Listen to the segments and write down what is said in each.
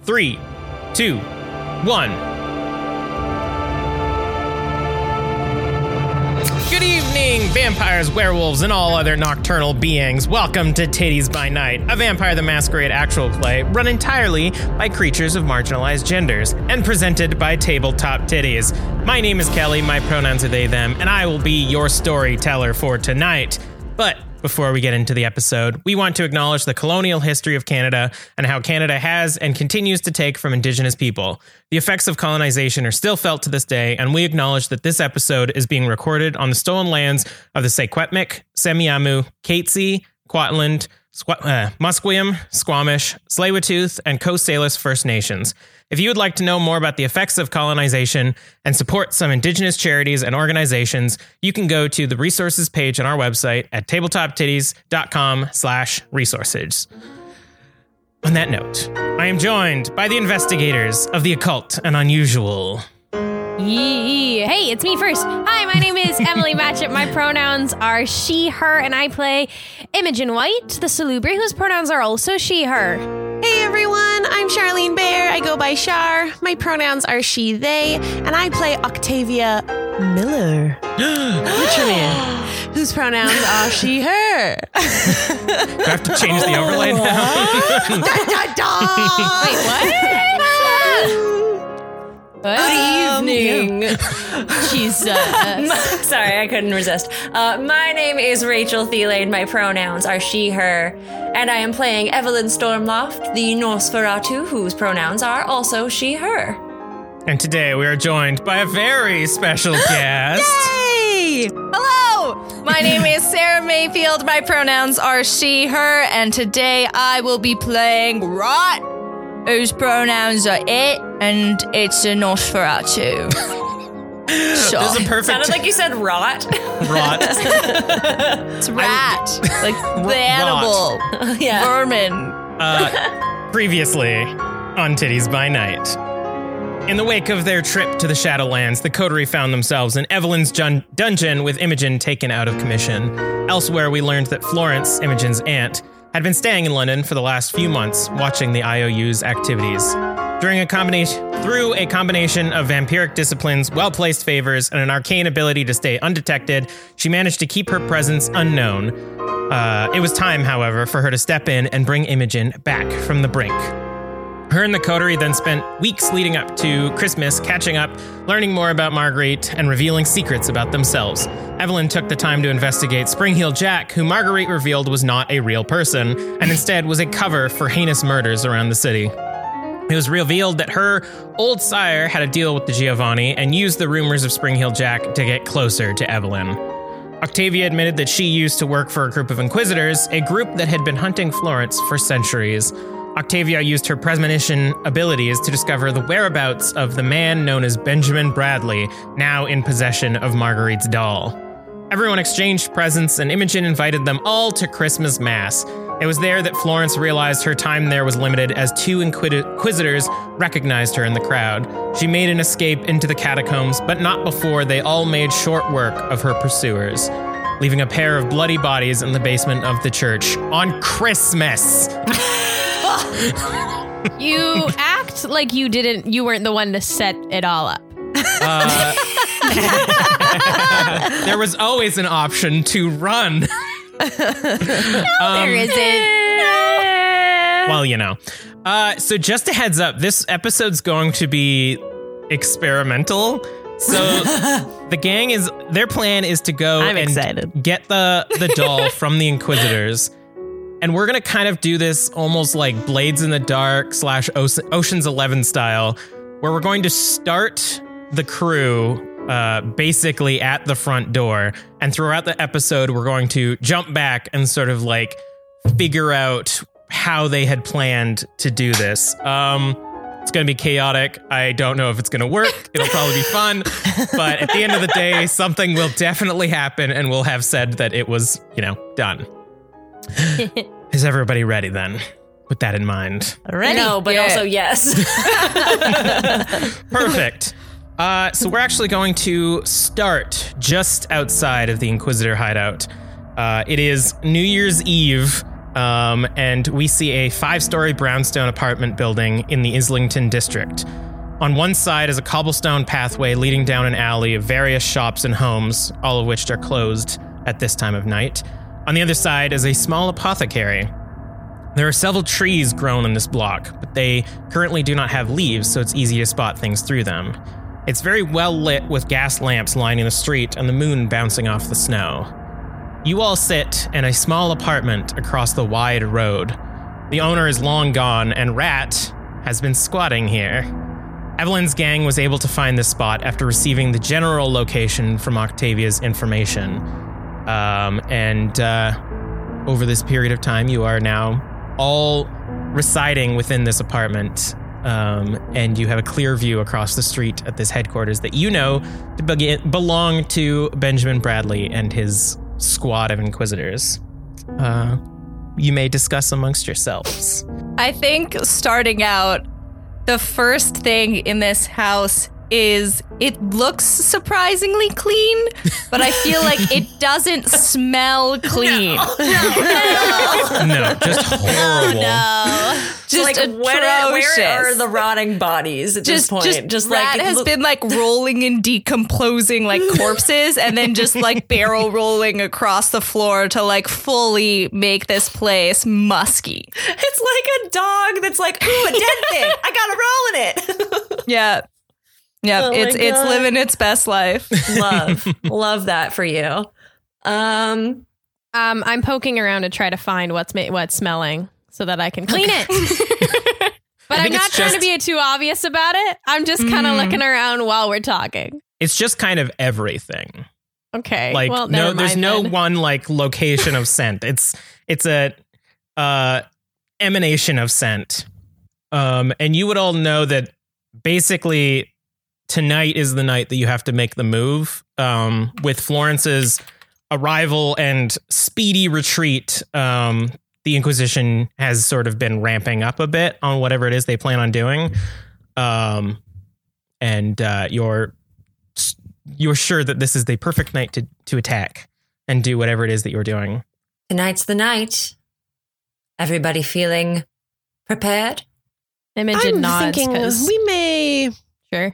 3, 2, 1. Good evening, vampires, werewolves, and all other nocturnal beings. Welcome to Titties by Night, a Vampire the Masquerade actual play run entirely by creatures of marginalized genders and presented by Tabletop Titties. My name is Kelly, my pronouns are they, them, and I will be your storyteller for tonight. But before we get into the episode, we want to acknowledge the colonial history of Canada and how Canada has and continues to take from Indigenous people. The effects of colonization are still felt to this day, and we acknowledge that this episode is being recorded on the stolen lands of the Secwepemc, Semiahmoo, Katzie, Kwantlen, Musqueam, Squamish, Tsleil-Waututh, and Coast Salish First Nations. If you would like to know more about the effects of colonization and support some Indigenous charities and organizations, you can go to the resources page on our website at tabletoptitties.com/resources. On that note, I am joined by the investigators of the occult and unusual. Hey, it's me first. Hi, my name is Emily Matchett. My pronouns are she, her, and I play Imogen White, the Salubri, whose pronouns are also she, her. Hey everyone, I'm Charlene Bear. I go by Char. My pronouns are she, they, and I play Octavia Miller. Literally. Whose pronouns are she, her. Do I have to change the overlay now? Da, da, da. Wait, what? Good evening. Jesus. Sorry, I couldn't resist. My name is Rachel Thielane. My pronouns are she, her, and I am playing Evelyn Stormloft, the Nosferatu, whose pronouns are also she, her. And today we are joined by a very special guest. Yay! Hello! My name is Sarah Mayfield. My pronouns are she, her, and today I will be playing Rot, whose pronouns are it, and it's a Nosferatu. So. This is a perfect... Sounded like you said rot. Rot. It's rat. Like the animal. Yeah. Vermin. Previously on Titties by Night. In the wake of their trip to the Shadowlands, the Coterie found themselves in Evelyn's dungeon with Imogen taken out of commission. Elsewhere, we learned that Florence, Imogen's aunt, had been staying in London for the last few months, watching the IOU's activities. Through a combination of vampiric disciplines, well-placed favors, and an arcane ability to stay undetected, she managed to keep her presence unknown. It was time, however, for her to step in and bring Imogen back from the brink. Her and the Coterie then spent weeks leading up to Christmas, catching up, learning more about Marguerite, and revealing secrets about themselves. Evelyn took the time to investigate Springheel Jack, who Marguerite revealed was not a real person, and instead was a cover for heinous murders around the city. It was revealed that her old sire had a deal with the Giovanni and used the rumors of Springheel Jack to get closer to Evelyn. Octavia admitted that she used to work for a group of Inquisitors, a group that had been hunting Florence for centuries. Octavia used her premonition abilities to discover the whereabouts of the man known as Benjamin Bradley, now in possession of Marguerite's doll. Everyone exchanged presents, and Imogen invited them all to Christmas Mass. It was there that Florence realized her time there was limited, as two Inquisitors recognized her in the crowd. She made an escape into the catacombs, but not before they all made short work of her pursuers, leaving a pair of bloody bodies in the basement of the church on Christmas. You act like you weren't the one to set it all up. There was always an option to run. There isn't. Well, you know. So just a heads up, this episode's going to be experimental. So the gang their plan is to go get the doll from the Inquisitors. And we're going to kind of do this almost like Blades in the Dark / Ocean's 11 style, where we're going to start the crew basically at the front door. And throughout the episode, we're going to jump back and sort of like figure out how they had planned to do this. It's going to be chaotic. I don't know if it's going to work. It'll probably be fun. But at the end of the day, something will definitely happen and we'll have said that it was, done. Is everybody ready then? With that in mind. Ready? No, but also yes. Perfect. So we're actually going to start just outside of the Inquisitor hideout. It is New Year's Eve, and we see a 5-story brownstone apartment building in the Islington district. On one side is a cobblestone pathway leading down an alley of various shops and homes, all of which are closed at this time of night. On the other side is a small apothecary. There are several trees grown in this block, but they currently do not have leaves, so it's easy to spot things through them. It's very well lit with gas lamps lining the street and the moon bouncing off the snow. You all sit in a small apartment across the wide road. The owner is long gone, and Rat has been squatting here. Evelyn's gang was able to find this spot after receiving the general location from Octavia's information. Over this period of time, you are now all residing within this apartment, and you have a clear view across the street at this headquarters that you know to belong to Benjamin Bradley and his squad of Inquisitors. You may discuss amongst yourselves. I think starting out, the first thing in this house is it looks surprisingly clean, but I feel like it doesn't smell clean. No, just horrible. Just like, atrocious. where are the rotting bodies at this point? Just Rat has been like rolling and decomposing like corpses and then just like barrel rolling across the floor to like fully make this place musky. It's like a dog that's like, ooh, a dead thing. I gotta roll in it. Yeah. Yeah, Oh it's living its best life. Love that for you. I'm poking around to try to find what's smelling so that I can clean it. But I'm not trying to be too obvious about it. I'm just kind of looking around while we're talking. It's just kind of everything. Okay. Like, well, no, there's no then. one like location of scent. It's a emanation of scent. And you would all know that basically tonight is the night that you have to make the move. With Florence's arrival and speedy retreat, the Inquisition has sort of been ramping up a bit on whatever it is they plan on doing. And you're sure that this is the perfect night to attack and do whatever it is that you're doing. Tonight's the night. Everybody feeling prepared? Imogen I'm nods. thinking 'Cause- we may... Sure.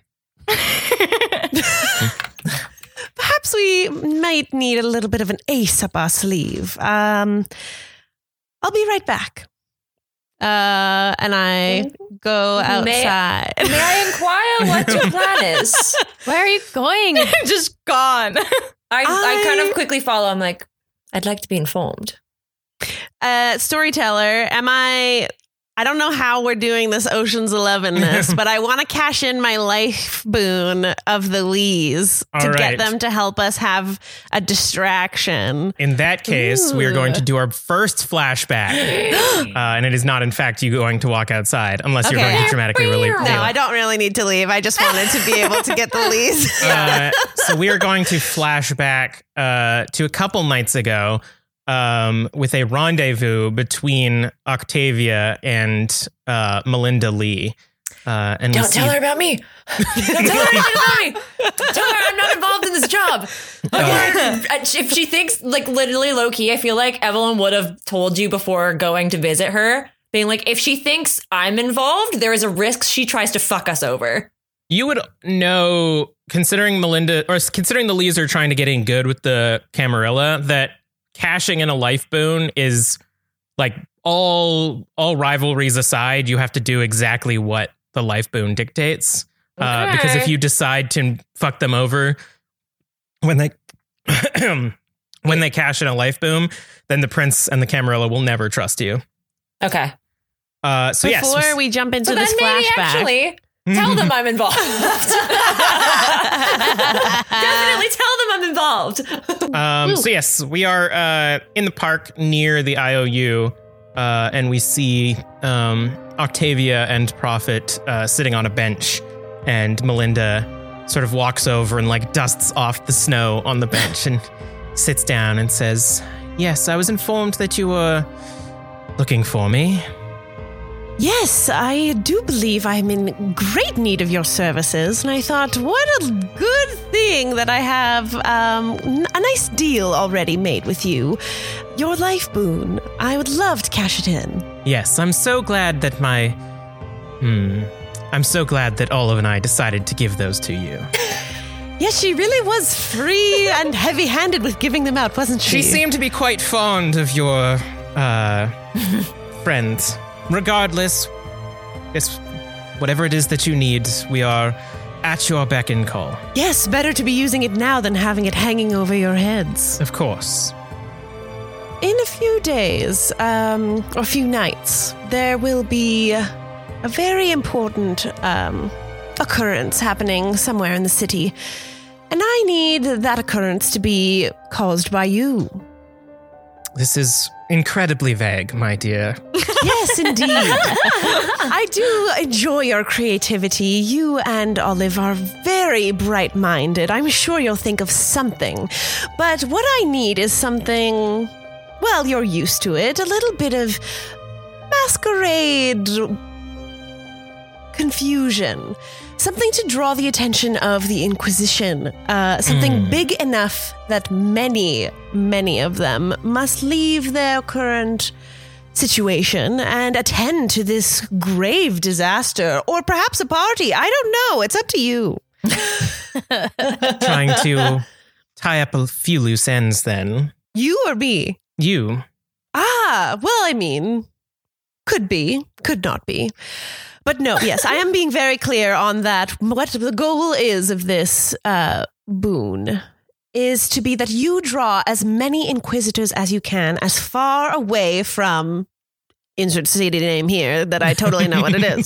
Perhaps we might need a little bit of an ace up our sleeve. I'll be right back. And I go outside. May I inquire what your plan is? Where are you going? Just gone. I kind of quickly follow. I'm like, I'd like to be informed. Storyteller, I don't know how we're doing this Ocean's 11-ness, but I want to cash in my life boon of the Lees to get them to help us have a distraction. In that case, we are going to do our first flashback. And it is not, in fact, you going to walk outside, unless you're going to dramatically leave. No, I don't really need to leave. I just wanted to be able to get the Lees. So we are going to flash back to a couple nights ago. With a rendezvous between Octavia and Melinda Lee. And Don't tell her about me. Don't tell her anything about me. Tell her I'm not involved in this job. Okay. If she thinks, like, literally low key, I feel like Evelyn would have told you before going to visit her, being like, if she thinks I'm involved, there is a risk she tries to fuck us over. You would know, considering the Lees are trying to get in good with the Camarilla, that cashing in a life boon is like all rivalries aside, you have to do exactly what the life boon dictates. Because if you decide to fuck them over when they cash in a life boon, then the Prince and the Camarilla will never trust you. Okay. Before we jump into this maybe flashback. actually tell them I'm involved. Definitely tell them I'm involved. So yes, we are in the park near the IOU, and we see Octavia and Prophet sitting on a bench, and Melinda sort of walks over and like dusts off the snow on the bench and sits down and says, "Yes, I was informed that you were looking for me." Yes, I do believe I'm in great need of your services, and I thought, what a good thing that I have a nice deal already made with you. Your life boon. I would love to cash it in. Yes, I'm so glad that I'm so glad that Olive and I decided to give those to you. Yes, she really was free and heavy-handed with giving them out, wasn't she? She seemed to be quite fond of your friends. Regardless, it's whatever it is that you need, we are at your beck and call. Yes, better to be using it now than having it hanging over your heads. Of course. In a few days, or a few nights, there will be a very important occurrence happening somewhere in the city. And I need that occurrence to be caused by you. This is incredibly vague, my dear. Yes, indeed. I do enjoy your creativity. You and Olive are very bright-minded. I'm sure you'll think of something. But what I need is something, well, you're used to it, a little bit of masquerade confusion. Something to draw the attention of the Inquisition. Something big enough that many, many of them must leave their current situation and attend to this grave disaster. Or perhaps a party. I don't know. It's up to you. Trying to tie up a few loose ends then. You or me? You. Ah, well, I mean, could be, could not be. But no, yes, I am being very clear on that. What the goal is of this boon is to be that you draw as many inquisitors as you can, as far away from insert city name here that I totally know what it is.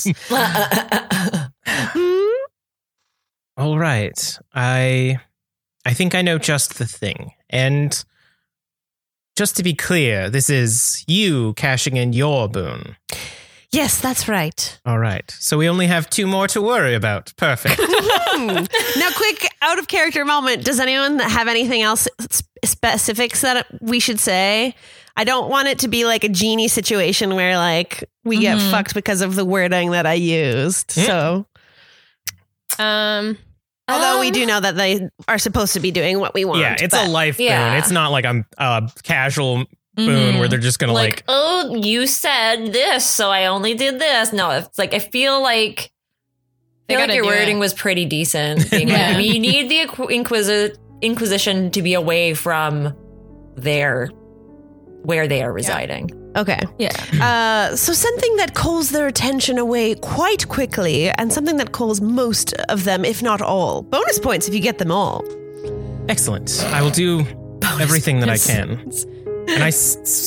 All right. I think I know just the thing. And just to be clear, this is you cashing in your boon. Yes, that's right. All right. So we only have 2 more to worry about. Perfect. Now, quick out of character moment. Does anyone have anything else specifics that we should say? I don't want it to be like a genie situation where like we get fucked because of the wording that I used. So, although we do know that they are supposed to be doing what we want. Yeah, it's a life boon. It's not like a casual boon where they're just gonna like, oh, you said this, so I only did this. No, it's like I feel like your wording was pretty decent. Being like, we need the Inquisition to be away from where they are residing. Okay. Yeah. So something that calls their attention away quite quickly, and something that calls most of them, if not all. Bonus points if you get them all. Excellent. I will do everything that I can. And I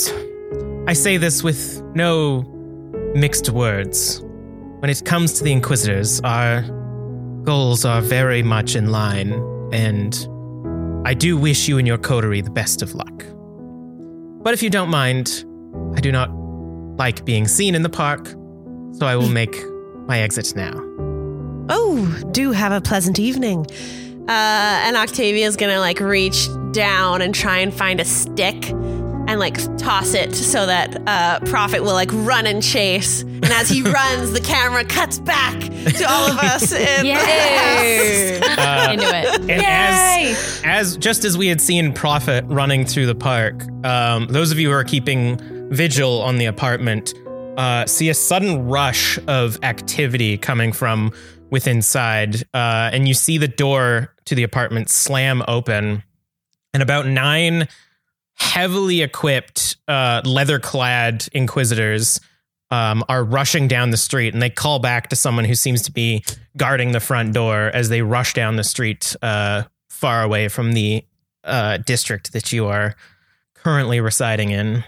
say this with no mixed words. When it comes to the Inquisitors, our goals are very much in line, and I do wish you and your coterie the best of luck. But if you don't mind, I do not like being seen in the park, so I will make my exit now. Oh, do have a pleasant evening. And Octavia's gonna like reach down and try and find a stick and like toss it so that Prophet will like run and chase. And as he runs, the camera cuts back to all of us in the house. Into it. And as just as we had seen Prophet running through the park, those of you who are keeping vigil on the apartment see a sudden rush of activity coming from within side, and you see the door to the apartment slam open, and about 9 heavily equipped, leather-clad Inquisitors are rushing down the street, and they call back to someone who seems to be guarding the front door as they rush down the street far away from the district that you are currently residing in.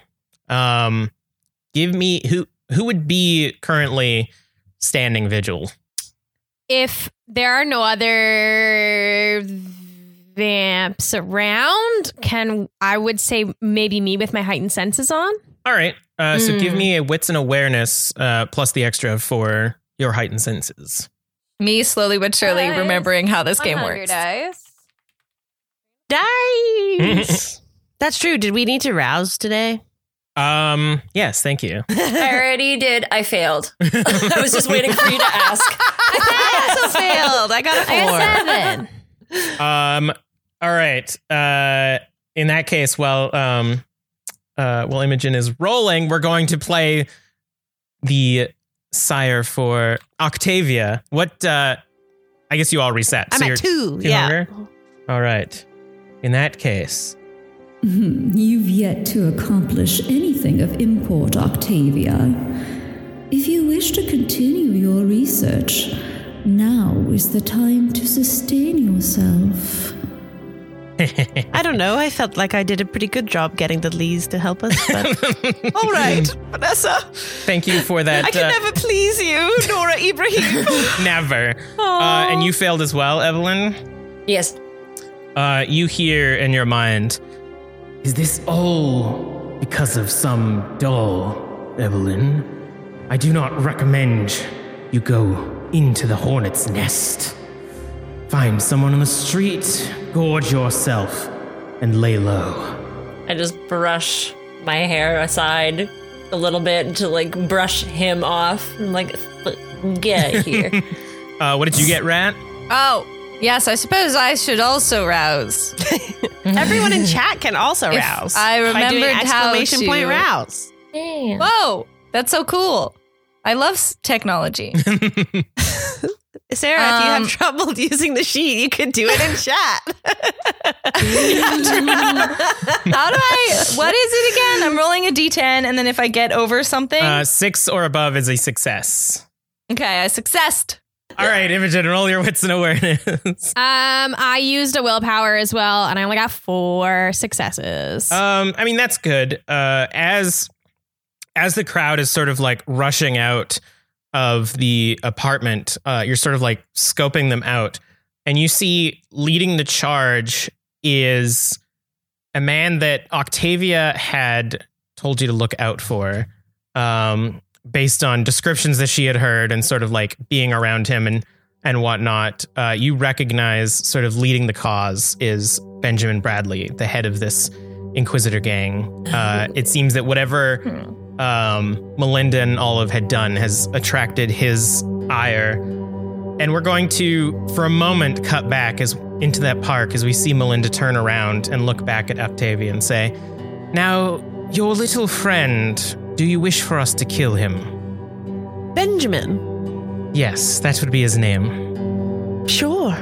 Give me who would be currently standing vigil? If there are no other vamps around, I would say maybe me with my heightened senses on. All right. So give me a wits and awareness plus the extra for your heightened senses. Me slowly but surely remembering how this game works. Dice. That's true. Did we need to rouse today? Yes, thank you. I already did. I failed. I was just waiting for you to ask. I also failed. I got a 4. All right. In that case, while Imogen is rolling, we're going to play the sire for Octavia. What? I guess you all reset. I'm at 2. Two Yeah. longer? All right. In that case, You've yet to accomplish anything of import, Octavia. If you wish to continue your research, now is the time to sustain yourself. I don't know. I felt like I did a pretty good job getting the Lees to help us. But all right, Vanessa. thank you for that. I can never please you, Nora Ibrahim. Never. And you failed as well, Evelyn. Yes. You hear in your mind, is this all because of some doll, Evelyn? I do not recommend you go into the hornet's nest. Find someone on the street, gorge yourself, and lay low. I just brush my hair aside a little bit to like brush him off. I'm like, get out of here. What did you get, Rat? Oh, yes, I suppose I should also rouse. Everyone in chat can also If rouse. I by doing remembered how exclamation point to- rouse. Damn. Whoa, that's so cool. I love technology. Sarah, if you have trouble using the sheet, you could do it in chat. How do what is it again? I'm rolling a d10, and then if I get over something. 6 or above is a success. Okay, I successed. All right, Imogen, roll your wits and awareness. I used a willpower as well, and I only got 4 successes. I mean, that's good. As the crowd is sort of like rushing out of the apartment, you're sort of like scoping them out, and you see leading the charge is a man that Octavia had told you to look out for, based on descriptions that she had heard and sort of like being around him and whatnot. You recognize sort of leading the cause is Benjamin Bradley, the head of this Inquisitor gang. It seems that whatever Melinda and Olive had done has attracted his ire. And we're going to, for a moment, cut back into that park as we see Melinda turn around and look back at Octavia and say, "Now, your little friend, do you wish for us to kill him?" Benjamin. Yes, that would be his name. Sure.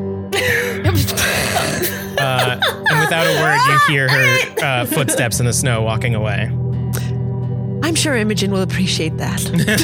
And without a word, you hear her footsteps in the snow walking away. I'm sure Imogen will appreciate that.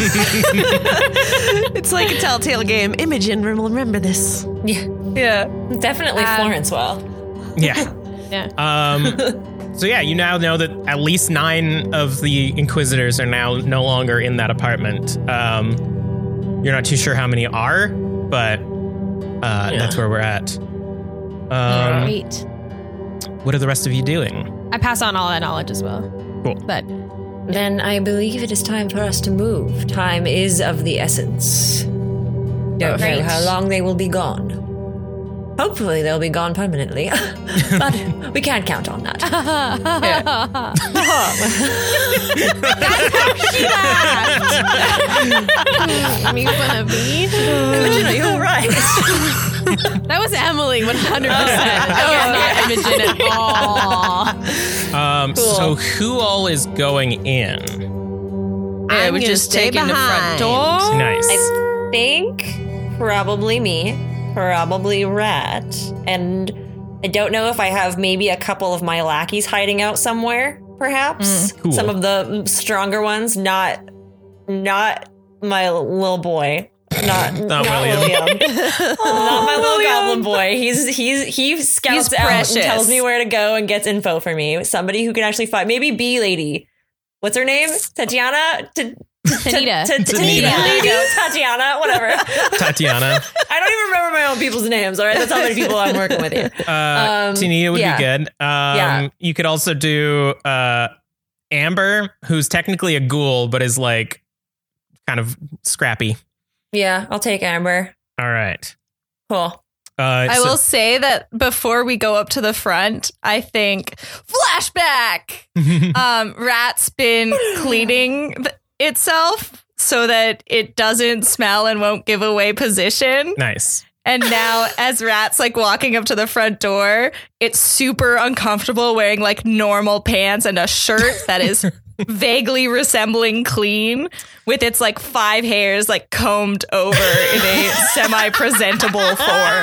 It's like a telltale game. Imogen will remember this. Yeah. Definitely Florence will. Yeah. So yeah, you now know that at least 9 of the Inquisitors are now no longer in that apartment. You're not too sure how many are, but that's where we're at. Great. What are the rest of you doing? I pass on all that knowledge as well. Cool. But Then I believe it is time for us to move. Time is of the essence. Don't know Great. how long they will be gone. Hopefully they'll be gone permanently. But we can't count on that. me gonna be. Imogen, are you all right? That was Emily 100%. That was not Imogen at all. So who all is going in? I'm we're gonna just stay taking the front behind. door. Nice. I think probably me, probably Rat, and I don't know if I have maybe a couple of my lackeys hiding out somewhere, perhaps. Cool. Some of the stronger ones, not my little boy. Not William. Not my little goblin boy. He scouts out precious. and tells me where to go and gets info for me. Somebody who can actually fight. Maybe Bee Lady. What's her name? Tatiana? Tanita. Tanita. There you go. Tatiana. Whatever. Tatiana. I don't even remember my own people's names. All right, that's how many people I'm working with here. Tanita would yeah. be good. Yeah. You could also do Amber, who's technically a ghoul, but is like kind of scrappy. Yeah, I'll take Amber. All right. Cool. I will say that before we go up to the front, I think flashback. Rat's been cleaning itself so that it doesn't smell and won't give away position. Nice. And now as Rat's like walking up to the front door, it's super uncomfortable wearing like normal pants and a shirt that is vaguely resembling clean with its like 5 hairs like combed over in a semi-presentable form.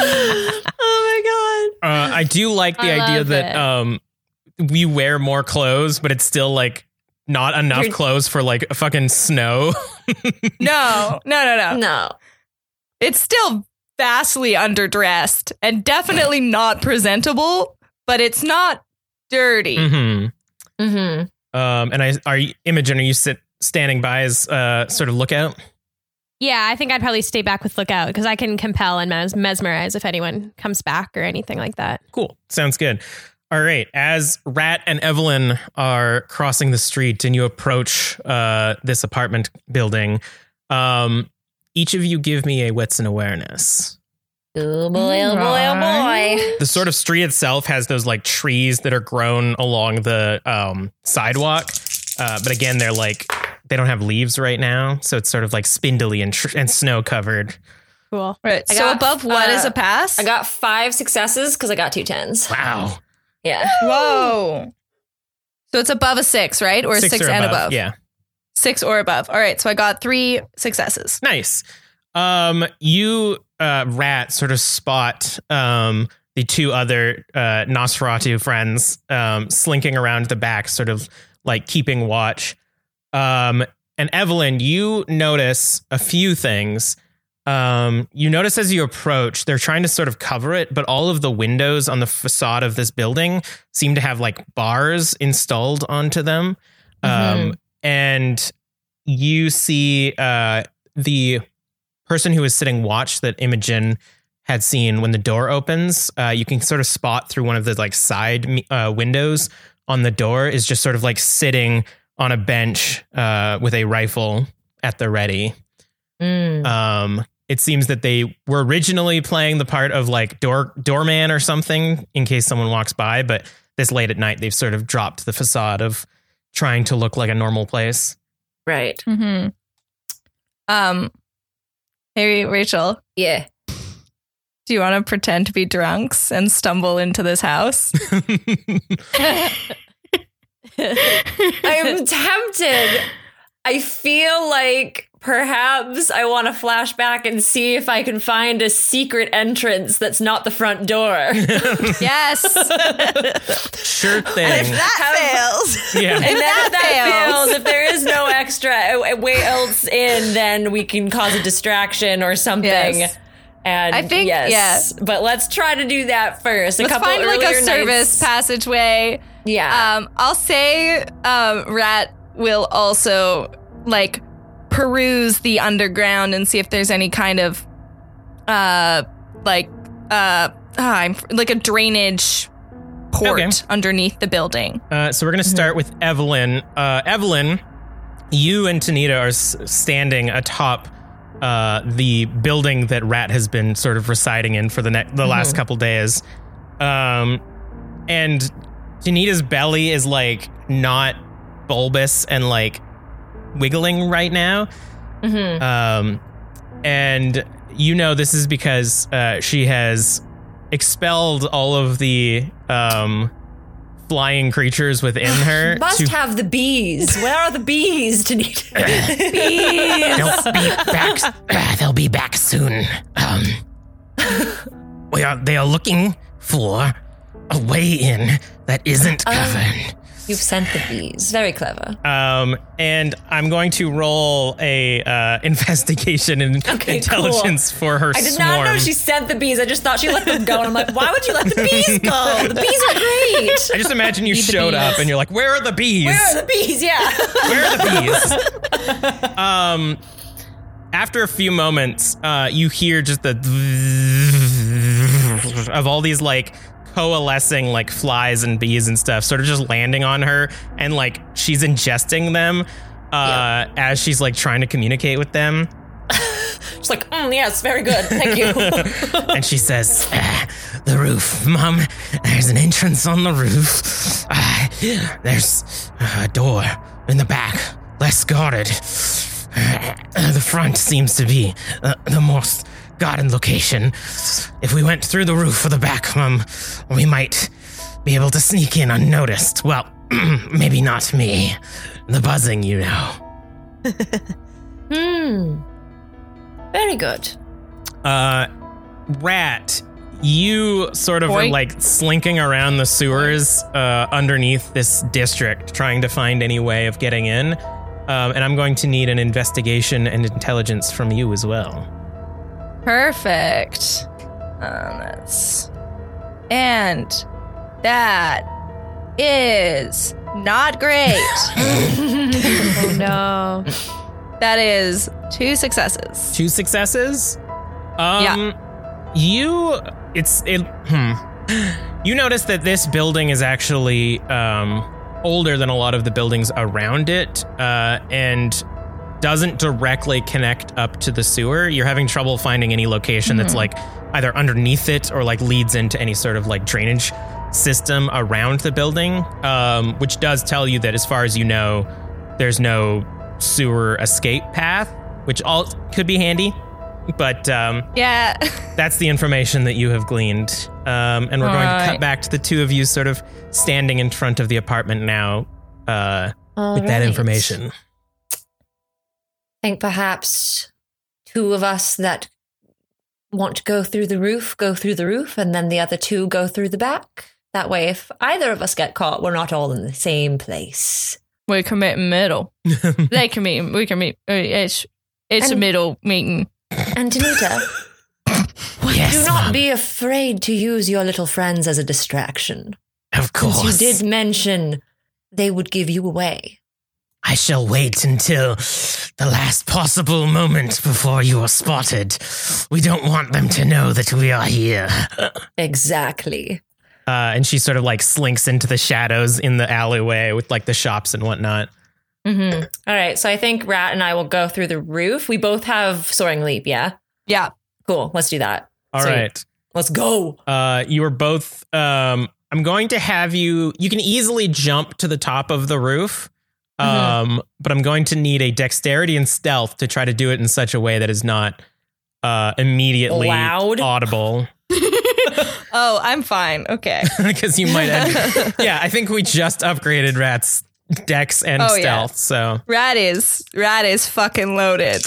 Oh my god. I do like the idea that we wear more clothes, but it's still like not enough clothes for like a fucking snow. No. No. It's still vastly underdressed and definitely not presentable, but it's not dirty. Mm-hmm. Mm-hmm. And Imogen, are you standing by as sort of lookout? Yeah, I think I'd probably stay back with lookout because I can compel and mesmerize if anyone comes back or anything like that. Cool. Sounds good. All right. As Rat and Evelyn are crossing the street and you approach this apartment building, each of you give me a wits and awareness. Oh boy, oh boy, oh boy. The sort of street itself has those like trees that are grown along the sidewalk. But again, they're like, they don't have leaves right now. So it's sort of like spindly and snow covered. Cool. Right. So above what is a pass? I got 5 successes because I got 2 10s. Wow. Yeah. Whoa. So it's above a 6, right? Or 6 and above? Yeah. 6 or above. All right. So I got 3 successes. Nice. You, Rat, sort of spot the 2 other Nosferatu friends slinking around the back, sort of like keeping watch. And Evelyn, you notice a few things. You notice as you approach, they're trying to sort of cover it, but all of the windows on the facade of this building seem to have like bars installed onto them. And you see the person who is sitting watch that Imogen had seen when the door opens. You can sort of spot through one of the like side windows on the door is just sort of like sitting on a bench with a rifle at the ready. It seems that they were originally playing the part of like doorman or something in case someone walks by, but this late at night they've sort of dropped the facade of trying to look like a normal place. Right. Mm-hmm. Hey, Rachel. Yeah. Do you want to pretend to be drunks and stumble into this house? I'm tempted. I feel like perhaps I want to flash back and see if I can find a secret entrance that's not the front door. Yes. Sure thing. And if that fails. Yeah. And then if that fails, if there is no extra way else in, then we can cause a distraction or something. Yes. And I think, yes, but let's try to do that first. Let's find like a service passageway. Yeah. I'll say Rat will also like peruse the underground and see if there's any kind of like a drainage port underneath the building. So we're going to start with Evelyn. Evelyn, you and Tanita are standing atop the building that Rat has been sort of residing in for the last couple days. And Tanita's belly is like not bulbous and like wiggling right now. And you know this is because she has expelled all of the flying creatures within her. Must have the bees. Where are the bees, Tanita? They'll be back soon. They are looking for a way in that isn't covered. You've sent the bees. Very clever. And I'm going to roll a investigation and intelligence for her I did swarm. not know she sent the bees. I just thought she let them go. And I'm like, why would you let the bees go? The bees are great. I just imagine you showed up and you're like, where are the bees? Where are the bees? Yeah. Where are the bees? After a few moments, you hear just the of all these like coalescing like flies and bees and stuff sort of just landing on her, and like she's ingesting them as she's like trying to communicate with them. Just like, yes, very good. Thank you. And she says, the roof, Mom. There's an entrance on the roof. There's a door in the back, less guarded. The front seems to be the most guarded location. If we went through the roof or the back, Mom, we might be able to sneak in unnoticed. Well, maybe not me. The buzzing, you know. Very good. Rat, you sort of are like slinking around the sewers underneath this district, trying to find any way of getting in. And I'm going to need an investigation and intelligence from you as well. Perfect. And that is not great. Oh no. That is 2 successes. 2 successes? Yeah. You notice that this building is actually older than a lot of the buildings around it, and doesn't directly connect up to the sewer. You're having trouble finding any location that's like either underneath it or like leads into any sort of like drainage system around the building, which does tell you that as far as you know, there's no sewer escape path, which all could be handy. But yeah, that's the information that you have gleaned. And we're going to cut back to the two of you sort of standing in front of the apartment now with that information. I think perhaps 2 of us that want to go through the roof, and then the other 2 go through the back. That way, if either of us get caught, we're not all in the same place. We can meet in the middle. They can meet. We can meet. It's a middle meeting. And Tanita, do not be afraid to use your little friends as a distraction. Of course. Since you did mention they would give you away. I shall wait until the last possible moment before you are spotted. We don't want them to know that we are here. Exactly. And she sort of like slinks into the shadows in the alleyway with like the shops and whatnot. Mm-hmm. All right, so I think Rat and I will go through the roof. We both have Soaring Leap, yeah? Yeah. Cool, let's do that. All right. Let's go. You are both, I'm going to have you can easily jump to the top of the roof, but I'm going to need a dexterity and stealth to try to do it in such a way that is not immediately loud, audible. Oh, I'm fine. Okay. Because you might I think we just upgraded Rat's dex and stealth, so Rat is fucking loaded.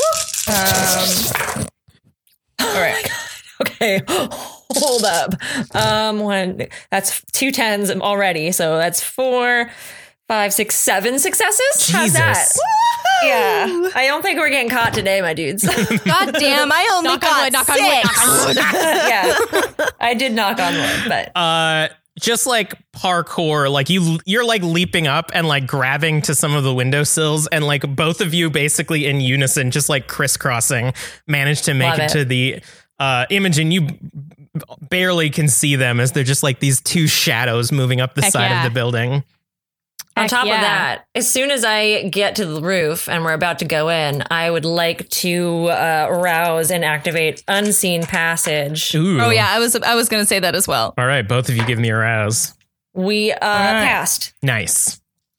All right. Okay, hold up. That's 2 10s already, so that's 4, 5, 6, 7 successes. How's that? Yeah, I don't think we're getting caught today, my dudes. God damn, I only got 6. Yeah, I did knock on wood, but just like parkour, like you're like leaping up and like grabbing to some of the windowsills, and like both of you basically in unison, just like crisscrossing, managed to make it to the Imogen. You barely can see them as they're just like these 2 shadows moving up the side of the building. On top of that, as soon as I get to the roof and we're about to go in, I would like to rouse and activate Unseen Passage. Ooh. Oh yeah, I was going to say that as well. All right, both of you give me a rouse. We passed. Nice.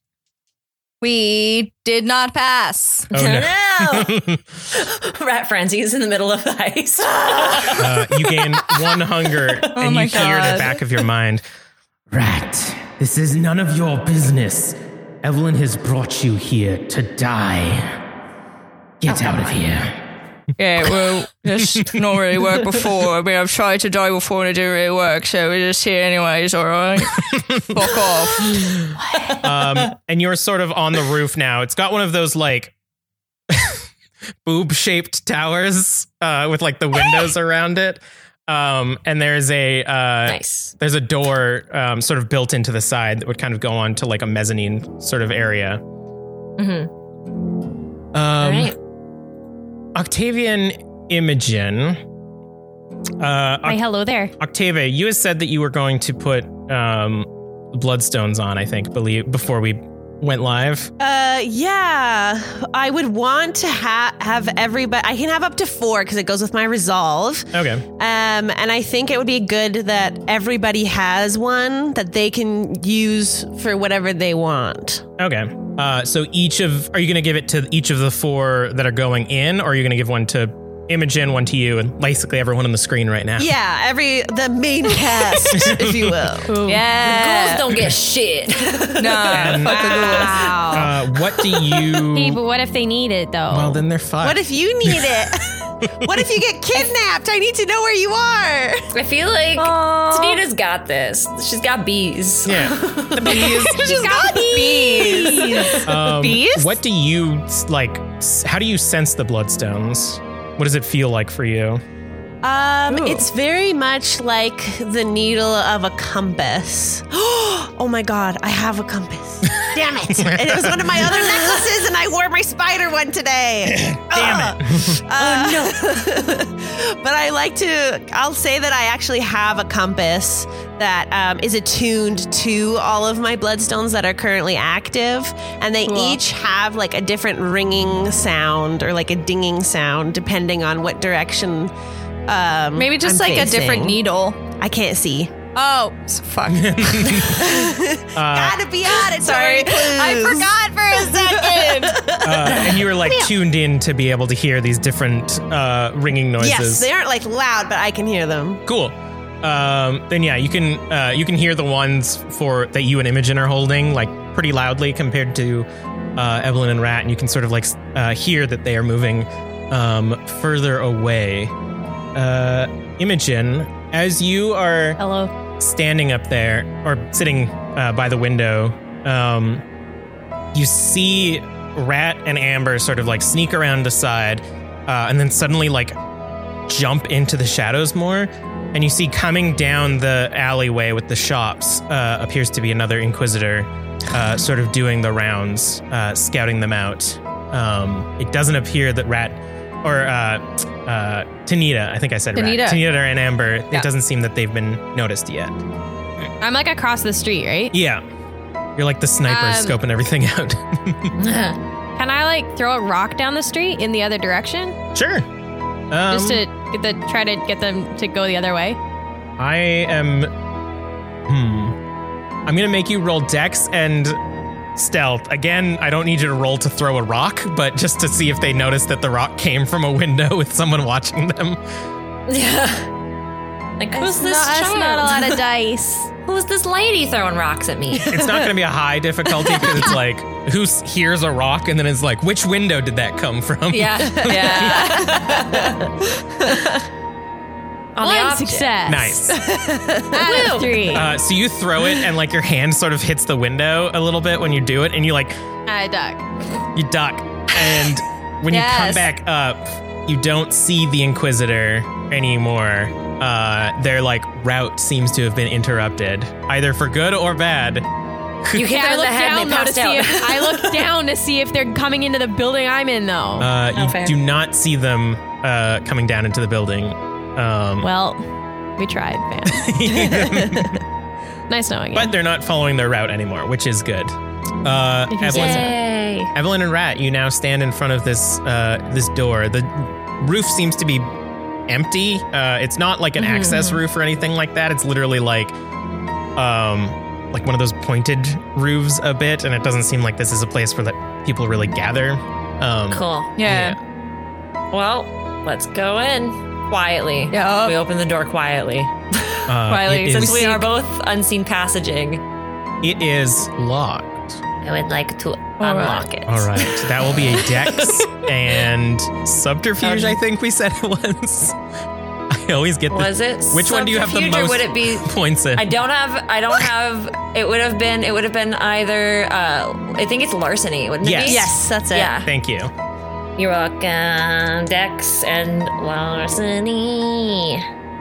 We did not pass. Oh, no. Rat Frenzy's in the middle of the ice. You gain 1 hunger, and you hear in the back of your mind, Rat, this is none of your business. Evelyn has brought you here to die. Get out of here. Yeah, well, this not really worked before. I mean, I've tried to die before and it didn't really work, so we're just here anyways, all right? Fuck off. And you're sort of on the roof now. It's got one of those, like, boob-shaped towers with, like, the windows around it. And there's there's a door sort of built into the side that would kind of go on to, like, a mezzanine sort of area. Mm-hmm. All right. Octavian, Imogen. Hi, hello there. Octavia, you had said that you were going to put bloodstones on, I think, before we went live? Yeah. I would want to have everybody. I can have up to 4 because it goes with my resolve. Okay. And I think it would be good that everybody has one that they can use for whatever they want. Okay. So are you going to give it to each of the 4 that are going in, or are you going to give one to Imogen, one to you, and basically everyone on the screen right now? Yeah, the main cast, if you will. Yeah. Ghouls don't get shit. No, fuck the ghouls. What do you... Hey, but what if they need it though? Well, then they're fine. What if you need it? What if you get kidnapped? I need to know where you are. I feel like Tanita's got this. She's got bees. Yeah. The bees. She's got bees. Bees? What do you, how do you sense the bloodstones? What does it feel like for you? It's very much like the needle of a compass. Oh my God, I have a compass. Damn it. And it was one of my other necklaces and I wore my spider one today. Damn it. No. But I'll say that I actually have a compass that is attuned to all of my bloodstones that are currently active. And they each have like a different ringing sound or like a dinging sound depending on what direction Maybe just I'm like facing. a different needle. I can't see. Oh, fuck. Gotta be on it. Sorry. I forgot for a second. And you were like tuned in to be able to hear these different ringing noises. Yes, they aren't like loud, but I can hear them. Cool. Then yeah, you can hear the ones that you and Imogen are holding like pretty loudly compared to Evelyn and Rat, and you can sort of like hear that they are moving further away. Imogen, as you are standing up there or sitting by the window, you see Rat and Amber sort of like sneak around the side and then suddenly like jump into the shadows more. And you see coming down the alleyway with the shops appears to be another Inquisitor sort of doing the rounds, scouting them out. It doesn't appear that Rat or Tanita, I think I said Rat. Tanita and Amber, it doesn't seem that they've been noticed yet. I'm like across the street, right? Yeah. You're like the sniper scoping everything out. Can I like throw a rock down the street in the other direction? Sure. Just to try to get them to go the other way? I'm going to make you roll Dex and Stealth. Again, I don't need you to roll to throw a rock, but just to see if they notice that the rock came from a window with someone watching them. Yeah. Like, who's this child? That's not a lot of dice. Who's this lady throwing rocks at me? It's not going to be a high difficulty because it's like, who hears a rock and then it's like, which window did that come from? Yeah. One success. Nice. Out of 3. So you throw it and like your hand sort of hits the window a little bit when you do it and you like... I duck. You duck. And when you come back up, you don't see the Inquisitor anymore. Their like route seems to have been interrupted, either for good or bad. You hit them in the head and they passed out. I look down to see if they're coming into the building I'm in, though. You do not see them coming down into the building. Well, we tried, man. Nice knowing you. But they're not following their route anymore, which is good. Evelyn and Rat, you now stand in front of this door. The roof seems to be empty. It's not like an access roof or anything like that. It's literally like one of those pointed roofs a bit, and it doesn't seem like this is a place where people really gather. Cool. Yeah. Well, let's go in. Quietly. Yep. We open the door quietly. Since we are both unseen passaging. It is locked. I would like to unlock it. All right. That will be a Dex and Subterfuge, I think we said it was. I always get Was it? Which one do you have the most would it be points in? I don't have it would have been either I think it's larceny, wouldn't it be? Yes, that's it. Yeah. Thank you. You're welcome. Dex and larceny.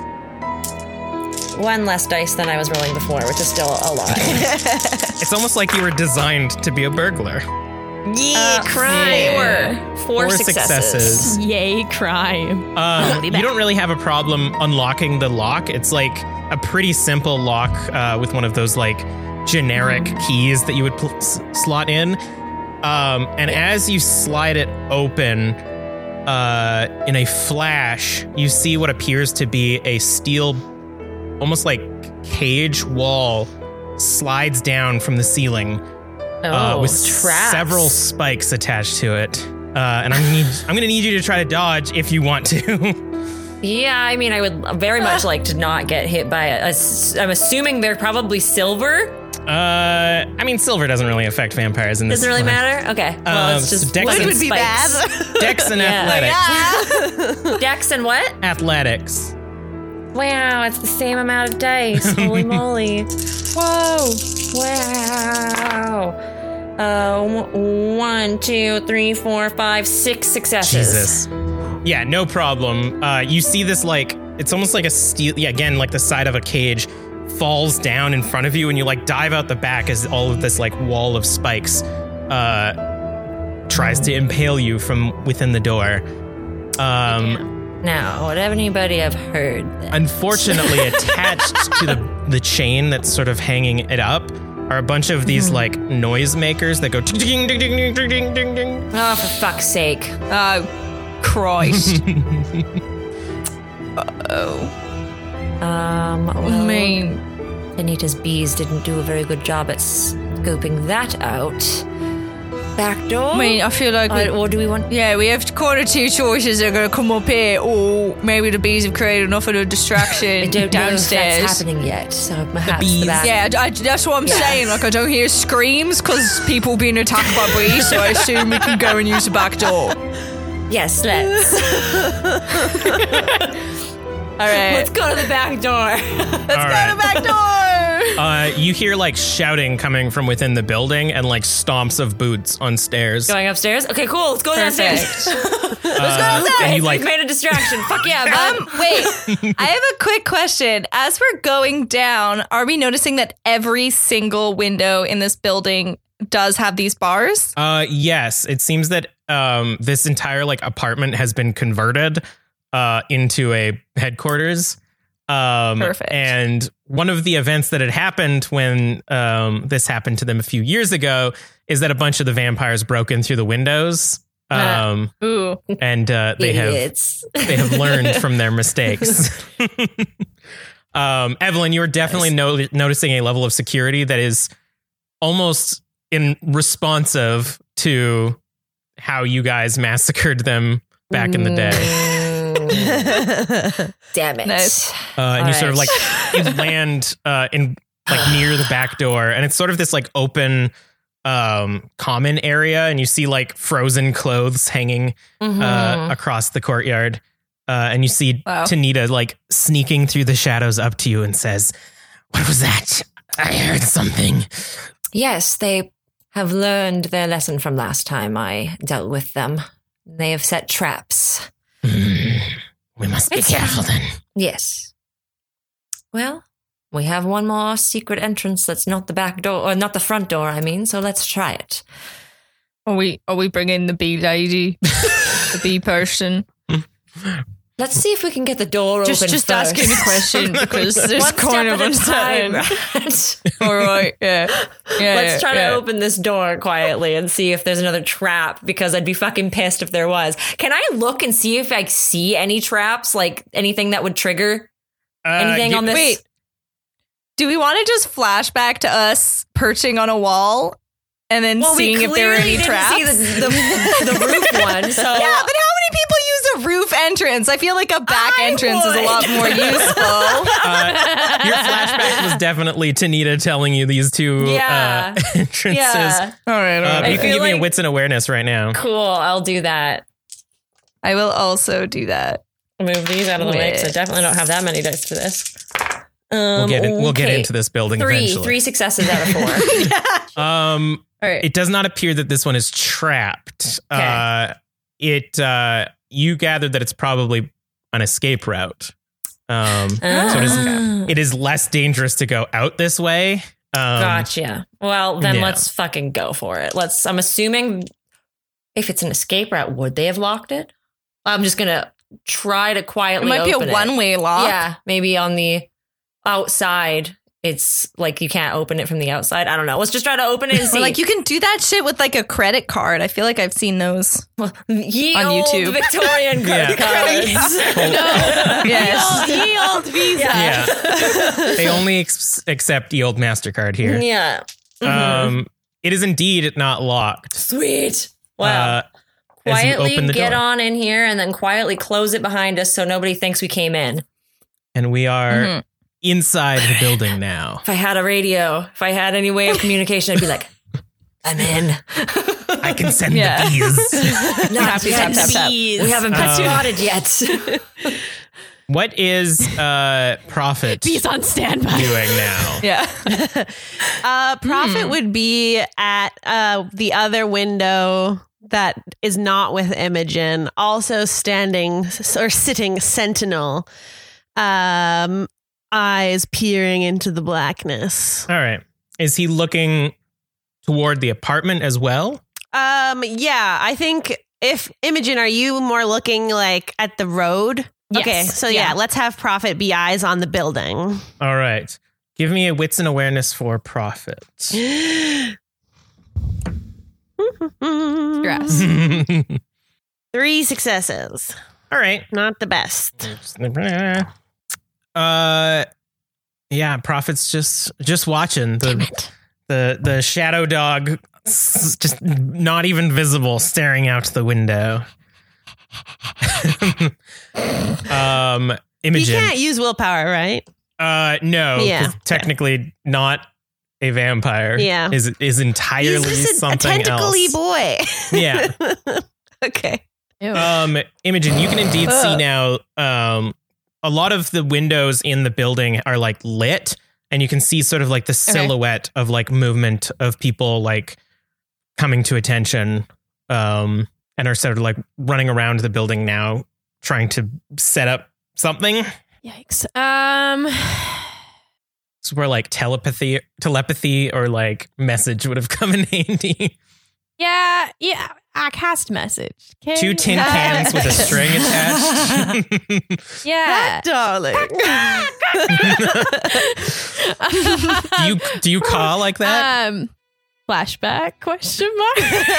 One less dice than I was rolling before, which is still a lot. It's almost like you were designed to be a burglar. Yay, crime. Four successes. Yay, crime. You don't really have a problem unlocking the lock. It's like a pretty simple lock with one of those like generic keys that you would slot in. And as you slide it open, in a flash, you see what appears to be a steel, almost like cage wall slides down from the ceiling with several spikes attached to it. And I'm gonna need you to try to dodge if you want to. Yeah, I mean, I would very much like to not get hit by I'm assuming they're probably silver. I mean, silver doesn't really affect vampires in this. Doesn't really matter? Okay. Well, it's just Dex would be bad. Dex and athletics. Dex and what? Athletics. Wow, it's the same amount of dice. Holy moly. Whoa. Wow. 1, 2, 3, 4, 5, 6 successes. Jesus. Yeah, no problem. You see this, like, it's almost like a steel, again, like the side of a cage falls down in front of you, and you like dive out the back as all of this like wall of spikes tries to impale you from within the door. Now, would anybody have heard that? Unfortunately, attached to the chain that's sort of hanging it up are a bunch of these like noise makers that go ding ding ding ding ding ding ding ding. Oh, for fuck's sake! Oh, Christ! Well, mean, Anita's bees didn't do a very good job at scoping that out. Back door? I mean, I feel like or do we want... Yeah, we have kind of two choices that are going to come up here, or maybe the bees have created enough of a distraction I don't downstairs. know if that's happening yet, so perhaps bees. that... Yeah, that's what I'm saying. Like, I don't hear screams because people being attacked by bees, so I assume we can go and use the back door. Yes, let's. All right. Let's go to the back door. Let's go to the back door. You hear like shouting coming from within the building and like stomps of boots on stairs. Going upstairs? Okay, cool. Let's go downstairs. Let's go downstairs. And you like We've made a distraction. Fuck yeah, bud. Wait, I have a quick question. As we're going down, are we noticing that every single window in this building does have these bars? yes, it seems that this entire like apartment has been converted into a headquarters. Perfect. And one of the events that had happened when this happened to them a few years ago is that a bunch of the vampires broke in through the windows. Ooh. And they have learned from their mistakes. Evelyn, you're definitely noticing a level of security that is almost responsive to how you guys massacred them back in the day. Damn it. Nice. And you sort of like you land in like near the back door, and it's sort of this like open common area, and you see like frozen clothes hanging across the courtyard, and you see Tanita like sneaking through the shadows up to you and says, "What was that? I heard something." Yes, they have learned their lesson from last time I dealt with them. They have set traps. We must be careful then. Yes. Well, we have one more secret entrance that's not the back door, or not the front door, I mean, so let's try it. Are we bringing the bee lady, the bee person? Let's see if we can get the door open Just first. asking a question because it's One kind of uncertain. All right, yeah. Let's try to open this door quietly and see if there's another trap, because I'd be fucking pissed if there was. Can I look and see if I see any traps, like anything that would trigger anything on this? Wait, do we want to just flash back to us perching on a wall and then seeing if there were any traps? See the roof one. So yeah, but how many people use a roof entrance? I feel like a back entrance is a lot more useful. Your flashback was definitely Tanita telling you these two entrances. Yeah. All right. But you can give me a wits and awareness right now. Cool, I'll do that. I will also do that. Move these out of the way because I definitely don't have that many dice for this. We'll get into this building eventually. 3 successes out of 4. All right. It does not appear that this one is trapped. Okay. You gathered that it's probably an escape route. So it is less dangerous to go out this way. Gotcha. Well, then let's fucking go for it. I'm assuming if it's an escape route, would they have locked it? I'm just going to try to quietly open it. It might be a one-way lock. Yeah, maybe on the outside it's like you can't open it from the outside. I don't know. Let's just try to open it and see. Or like you can do that shit with like a credit card. I feel like I've seen those Ye on old YouTube. Victorian credit cards. Yes. Ye old Visa. Yeah. They only accept ye old MasterCard here. Yeah. It is indeed not locked. Sweet. Wow. As you Quietly open the get door. on in here and then quietly close it behind us so nobody thinks we came in. And we are inside the building now. If I had a radio, if I had any way of communication, I'd be like, I'm in. I can send the bees. Not Tappy, yet. tap, tap, tap. We haven't been spotted yet. What is Prophet He's on standby. doing now? Yeah. Prophet would be at the other window that is not with Imogen, also standing or sitting sentinel, eyes peering into the blackness. All right. Is he looking toward the apartment as well? Yeah, I think if Imogen, are you more looking like at the road? Yes. Okay, so yeah, let's have Prophet be eyes on the building. All right. Give me a wits and awareness for Prophet. Stress. 3 successes. All right. Not the best. Yeah, Prophet's just watching the shadow dog just not even visible staring out the window. He Imogen. can't use willpower, right? No, Yeah. 'cause technically not a vampire. Yeah. Is entirely He's just a something tentacly else. boy. Yeah. Okay. Imogen, you can indeed see now. A lot of the windows in the building are like lit, and you can see sort of like the silhouette of like movement of people like coming to attention, and are sort of like running around the building now, trying to set up something. Yikes. It's where like telepathy or like message would have come in handy. Yeah. I cast message. Okay? 2 tin cans with a string attached. Yeah. Darling. Do you call like that? Flashback? Question mark.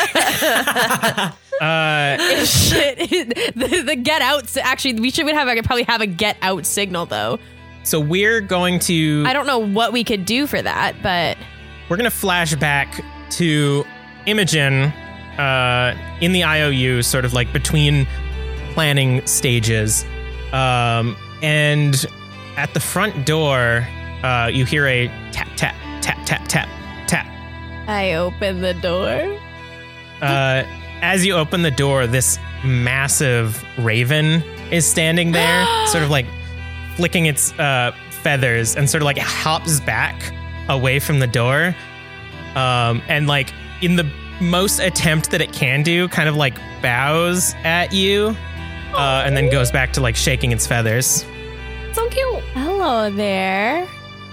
Shit. The get out. Actually, we should probably have a get out signal though. So we're going to. I don't know what we could do for that, but We're going to flash back to Imogen in the IOU, sort of like between planning stages. And at the front door, you hear a tap, tap, tap, tap, tap, tap. I open the door. As you open the door, this massive raven is standing there, sort of like flicking its feathers, and sort of like hops back away from the door. And like in the most attempt that it can do, kind of like bows at you, and then goes back to like shaking its feathers. So cute. Hello there.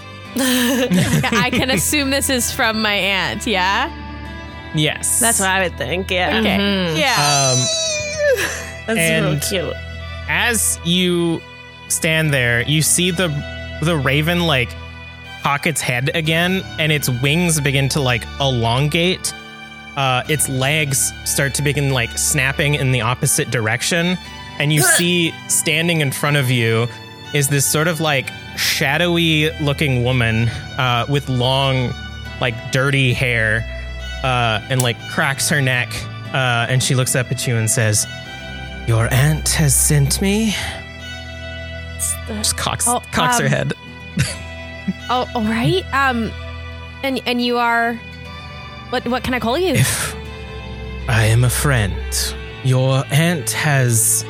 I can assume this is from my aunt, yeah? Yes. That's what I would think. Yeah. Okay. Yeah. That's And- real cute. As you stand there, you see the raven like cock its head again, and its wings begin to like elongate. Its legs start to begin like snapping in the opposite direction, and you see standing in front of you is this sort of like shadowy looking woman with long, like dirty hair, and like cracks her neck, and she looks up at you and says, "Your aunt has sent me." Just cocks her head. Oh, all right. And you are what can I call you? If I am a friend, your aunt has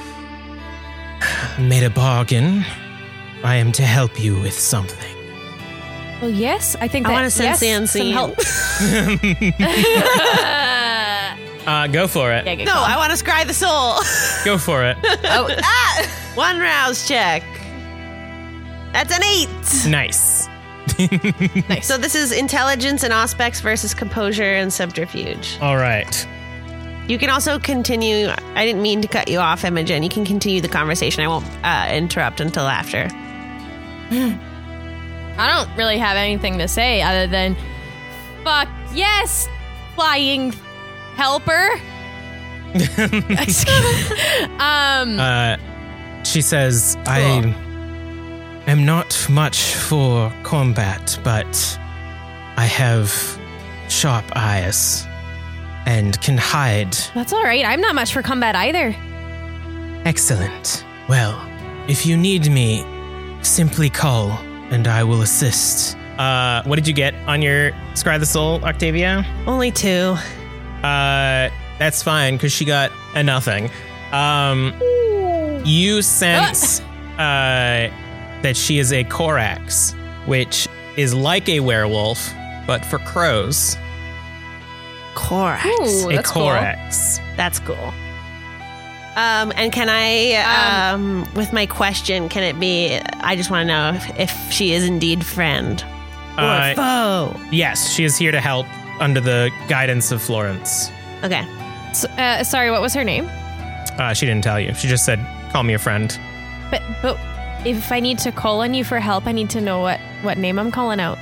made a bargain. I am to help you with something. Oh, yes. I think I that wanna sense the yes, some unseen. help. Go for it. Yeah, good No, call. I want to scry the soul. Go for it. One rouse check. That's an 8. Nice. So this is intelligence and aspects versus composure and subterfuge. All right. You can also continue. I didn't mean to cut you off, Imogen. You can continue the conversation. I won't interrupt until after. I don't really have anything to say other than, fuck yes, flying helper. She says, I am not much for combat, but I have sharp eyes and can hide. That's all right. I'm not much for combat either. Excellent. Well, if you need me, simply call and I will assist. What did you get on your Scry the Soul, Octavia? Only 2. That's fine, because she got a nothing. You sense that she is a Korax, which is like a werewolf, but for crows. Korax. Ooh, A that's cool. Korax. That's cool. And can I, with my question, can it be, I just want to know if she is indeed friend or foe? Yes, she is here to help under the guidance of Florence. Okay. So, sorry, what was her name? She didn't tell you. She just said, call me a friend. But if I need to call on you for help, I need to know what name I'm calling out.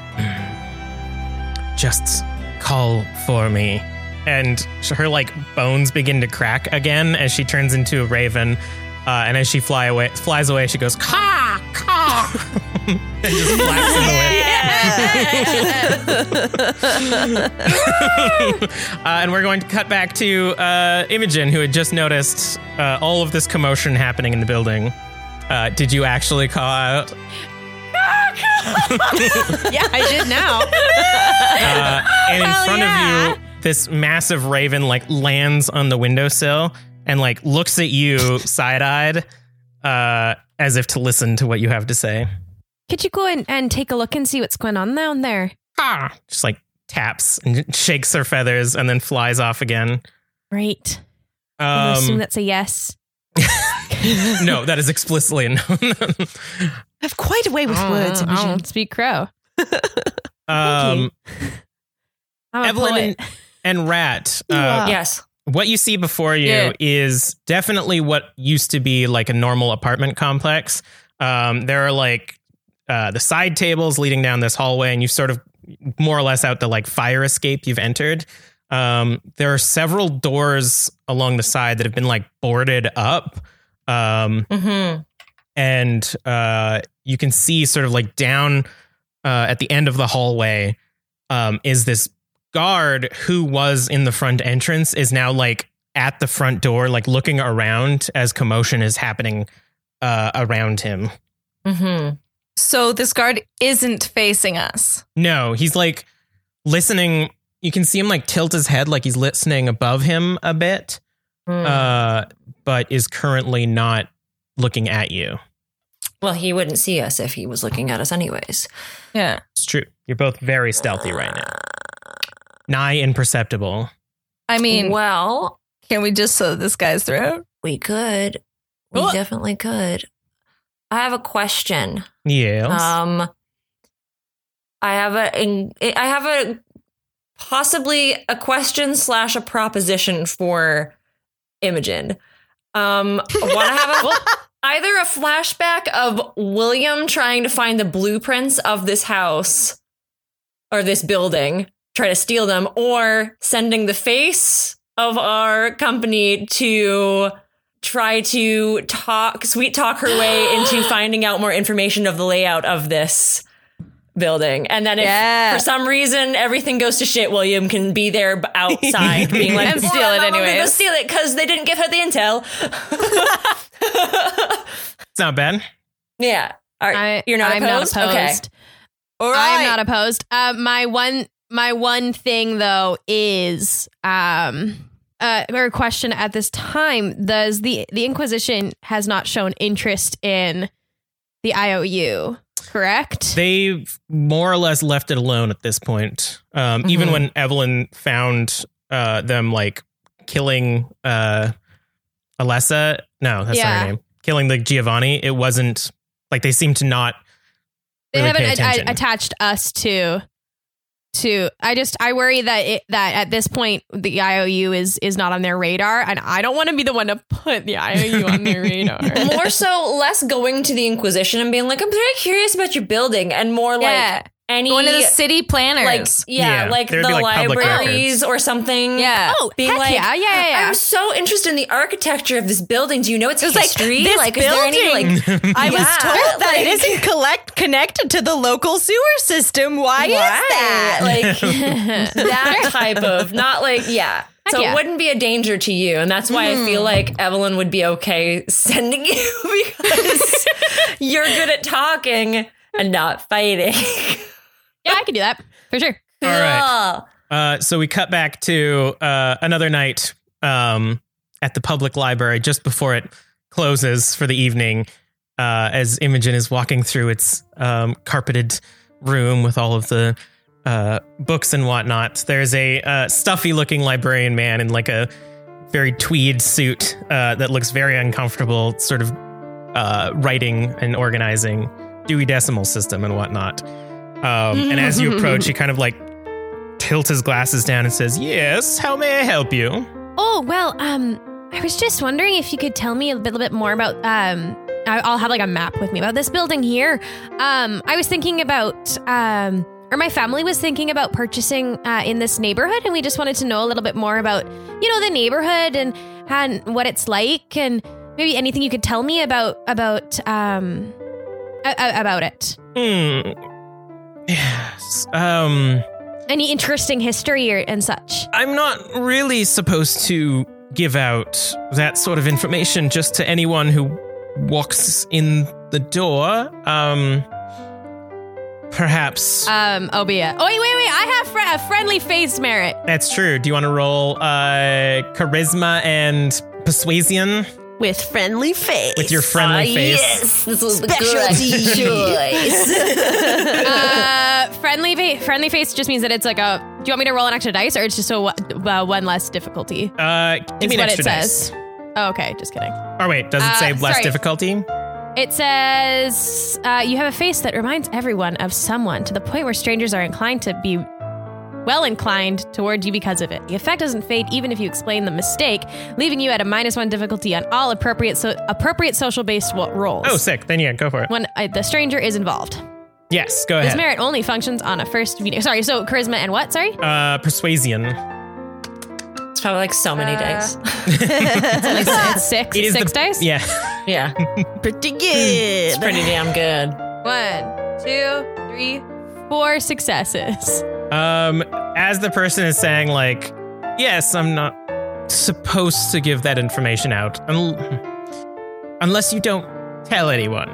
Just call for me. And her bones begin to crack again as she turns into a raven. And as she flies away, she goes, caw, caw, and just flaps in the wind. And we're going to cut back to Imogen, who had just noticed all of this commotion happening in the building. Did you actually call out? Yeah, I did now. And in front of you, this massive raven lands on the windowsill and looks at you side-eyed as if to listen to what you have to say. Could you go and take a look and see what's going on down there? Just taps and shakes her feathers and then flies off again. Right. I assume that's a yes. No, that is explicitly a no. I have quite a way with words. I don't speak crow. Evelyn Evelyn and Rat. Yes. What you see before you is definitely what used to be a normal apartment complex. There are the side tables leading down this hallway, and you sort of more or less out the fire escape you've entered. There are several doors along the side that have been boarded up. And you can see sort of down at the end of the hallway is this guard who was in the front entrance is now at the front door, looking around as commotion is happening around him. Mm-hmm. So this guard isn't facing us. No, he's listening. You can see him tilt his head he's listening above him a bit, but is currently not looking at you. Well, he wouldn't see us if he was looking at us anyways. Yeah. It's true. You're both very stealthy right now. Nigh imperceptible. I mean, well, can we just slit this guy's throat? we could. We definitely could. I have a question. Yes. I have a possibly a question / a proposition for Imogen. I want to have either a flashback of William trying to find the blueprints of this house or this building, try to steal them, or sending the face of our company to try to sweet talk her way into finding out more information of the layout of this building. And then if for some reason everything goes to shit, William can be there outside being like, and steal it I'm gonna go anyways. steal it because they didn't give her the intel. It's not bad. Yeah. You're not I'm opposed? not opposed. Okay. All right. I'm not opposed. My one thing though is or question at this time: does the Inquisition has not shown interest in the IOU? Correct. They've more or less left it alone at this point. Even when Evelyn found them killing Alessa. No, that's not her name. Killing the Giovanni. It wasn't they seemed to not. They really pay haven't attention. attached us to I worry that at this point the IOU is not on their radar, and I don't want to be the one to put the IOU on their radar. More so, less going to the Inquisition and being like, I'm very curious about your building, and more like one of the city planners, like the libraries or something. Yeah. Oh, being heck like, yeah. I'm so interested in the architecture of this building. Do you know its history? Like, is there any I was told that it isn't connected to the local sewer system. Why is that? Like that type of, not like, So it wouldn't be a danger to you. And that's why I feel like Evelyn would be okay sending you because you're good at talking and not fighting. Yeah, I can do that for sure. All right. So we cut back to another night at the public library just before it closes for the evening, as Imogen is walking through its carpeted room with all of the books and whatnot. There's a stuffy looking librarian man in like a very tweed suit that looks very uncomfortable, sort of writing and organizing Dewey Decimal System and whatnot. And as you approach, he kind of like tilts his glasses down and says, "Yes, how may I help you?" Oh, well, I was just wondering if you could tell me a little bit more about, I'll have like a map with me about this building here. I was thinking about, or my family was thinking about purchasing in this neighborhood, and we just wanted to know a little bit more about, the neighborhood and what it's like, and maybe anything you could tell me about it. Yes. Any interesting history and such? I'm not really supposed to give out that sort of information just to anyone who walks in the door. Perhaps. Oh, be it. Oh, wait. I have a friendly face merit. That's true. Do you want to roll charisma and persuasion? With friendly face. With your friendly face. Yes, this was the correct choice. Friendly face just means that it's like a. Do you want me to roll an extra dice, or it's just one less difficulty? Give me an extra dice. Oh, okay, just kidding. Or wait, does it say less difficulty? It says you have a face that reminds everyone of someone to the point where strangers are inclined to be inclined toward you because of it. The effect doesn't fade even if you explain the mistake, leaving you at a -1 difficulty on all appropriate social-based rolls. Oh, sick. Then yeah, go for it. When the stranger is involved. Yes, go ahead. This merit only functions on a first video. Sorry, so charisma and what? Sorry? Persuasion. It's probably like so many dice. It's six. It is six dice? Yeah. Yeah. Pretty good. It's pretty damn good. 1, 2, 3, 4 successes. As the person is saying, like, yes, I'm not supposed to give that information out unless you don't tell anyone.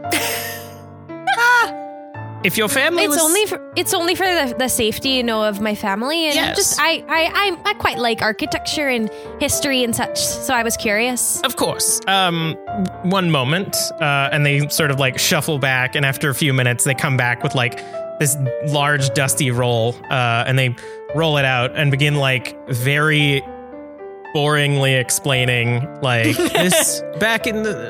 If your family it's only for the safety, of my family, and yes. I quite like architecture and history and such, so I was curious. Of course. One moment, and they sort of like shuffle back, and after a few minutes, they come back with like this large dusty roll, and they roll it out and begin like very boringly explaining like this back in the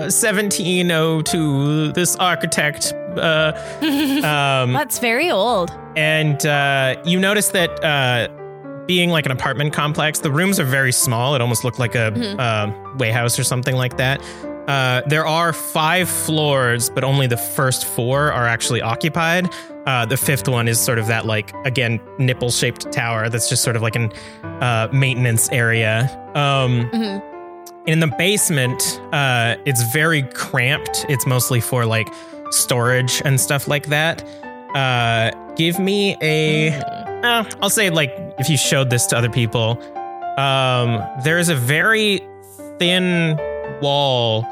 1702, this architect. That's very old. And you notice that being like an apartment complex, the rooms are very small. It almost looked like a warehouse or something like that. There are 5 floors, but only the first 4 are actually occupied. The 5th one is sort of that, like, again, nipple-shaped tower that's just sort of like an maintenance area. In the basement, it's very cramped. It's mostly for, like, storage and stuff like that. Give me a... I'll say, like, if you showed this to other people, there's a very thin wall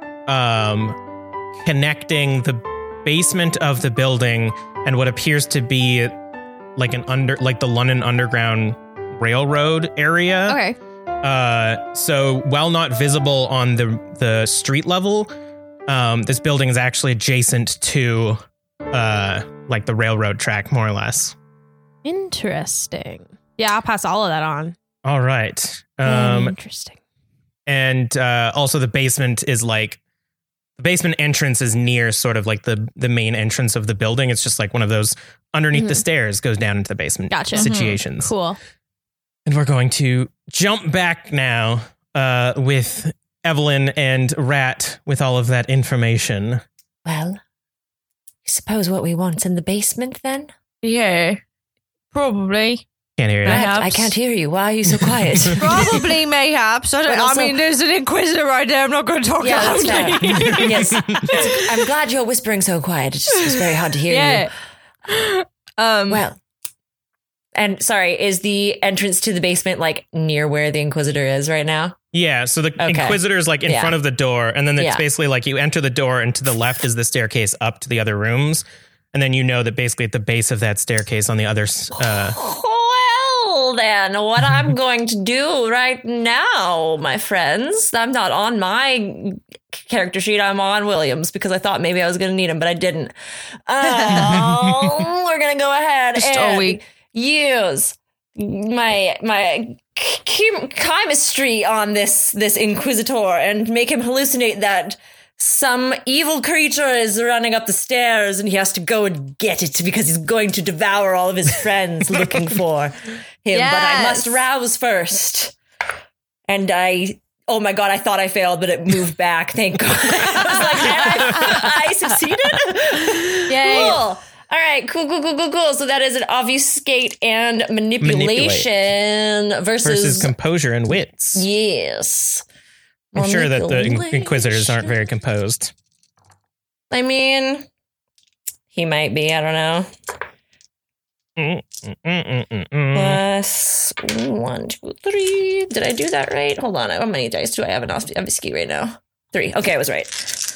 connecting the basement of the building and what appears to be like the London Underground Railroad area. Okay. So while not visible on the street level, this building is actually adjacent to like the railroad track, more or less. Interesting. Yeah, I'll pass all of that on. All right. Interesting. And also the basement is like The basement entrance is near sort of like the main entrance of the building. It's just like one of those underneath the stairs goes down into the basement situations. Cool. And we're going to jump back now with Evelyn and Rat with all of that information. Well, I suppose what we want's in the basement then? Yeah, probably. Can't hear you. I can't hear you. Why are you so quiet? Probably, mayhaps. I mean, there's an Inquisitor right there. I'm not going to talk that's loudly. fair. Yes. I'm glad you're whispering so quiet. It just was very hard to hear you. Well, and sorry, is the entrance to the basement like near where the Inquisitor is right now? Yeah, so the Inquisitor's like in front of the door, and then it's basically like you enter the door, and to the left is the staircase up to the other rooms, and then you know that basically at the base of that staircase on the other... Well, then, what I'm going to do right now, my friends, I'm not on my character sheet, I'm on William's, because I thought maybe I was going to need him, but I didn't. We're going to go ahead and use my chemistry on this Inquisitor and make him hallucinate that some evil creature is running up the stairs and he has to go and get it because he's going to devour all of his friends looking for him. Yes. But I must rouse first. And oh my God, I thought I failed, but it moved back. Thank God. I was like, I succeeded? Yay. Cool. All right, cool. So that is an obfuscate and manipulation versus composure and wits. Yes. I'm sure that the Inquisitors aren't very composed. I mean, he might be. I don't know. Plus 1, 2, 3. Did I do that right? Hold on. How many dice do I have in obfuscate right now? 3. Okay, I was right.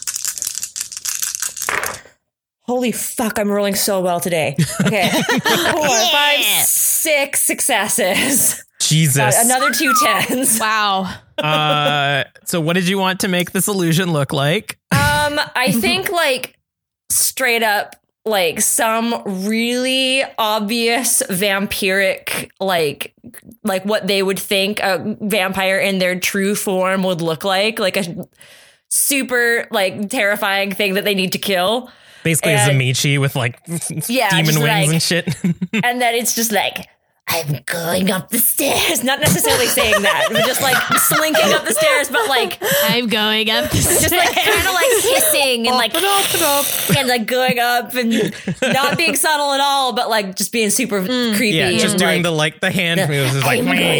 Holy fuck, I'm rolling so well today. Okay. 4, 5, 6 successes. Jesus. Another 2 10s. Wow. So what did you want to make this illusion look like? I think like straight up like some really obvious vampiric like what they would think a vampire in their true form would look like a super like terrifying thing that they need to kill. Basically Zamichi with like demon wings and shit. And then it's just like, I'm going up the stairs. Not necessarily saying that, but just like slinking up the stairs, but like I'm going up the stairs. Just like kind of like hissing and like and like going up and not being subtle at all, but like just being super creepy. Yeah, just doing like, the hand moves is like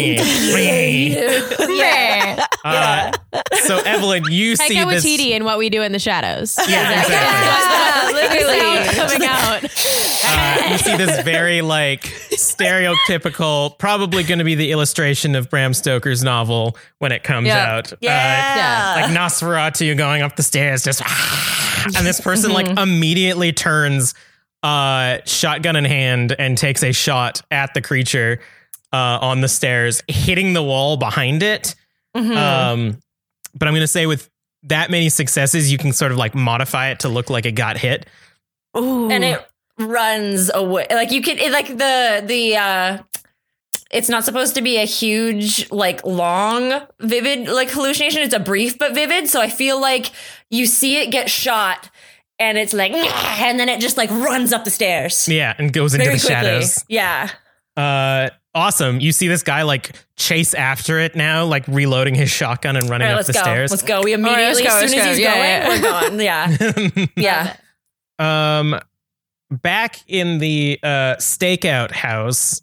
So Evelyn, you see this Watiti in What We Do in the Shadows. Yeah, exactly. Literally coming out. You see this very like stereotypical, probably going to be the illustration of Bram Stoker's novel when it comes out. Like Nosferatu going up the stairs, just and this person like immediately turns shotgun in hand and takes a shot at the creature on the stairs, hitting the wall behind it. But I'm going to say with that many successes, you can sort of like modify it to look like it got hit. Ooh. And it runs away. Like you can, like the it's not supposed to be a huge, like long, vivid, like hallucination. It's a brief but vivid. So I feel like you see it get shot and it's like, and then it just like runs up the stairs. Yeah. And goes into the shadows. Yeah. Awesome. You see this guy like chase after it now, like reloading his shotgun and running up the stairs. Let's go. We immediately, as soon as he's going, we're gone. Yeah. Yeah. Back in the stakeout house,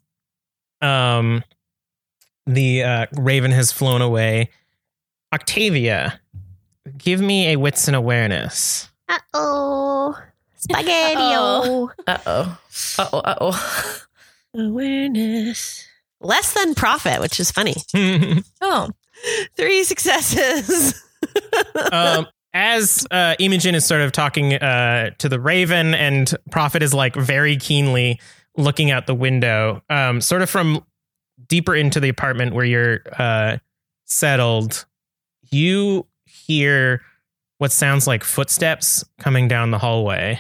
the Raven has flown away. Octavia, give me a wits and awareness. Spaghetti-o. Awareness. Less than profit, which is funny. 3 successes. As Imogen is sort of talking to the Raven, and Prophet is like very keenly looking out the window, sort of from deeper into the apartment where you're settled, you hear what sounds like footsteps coming down the hallway.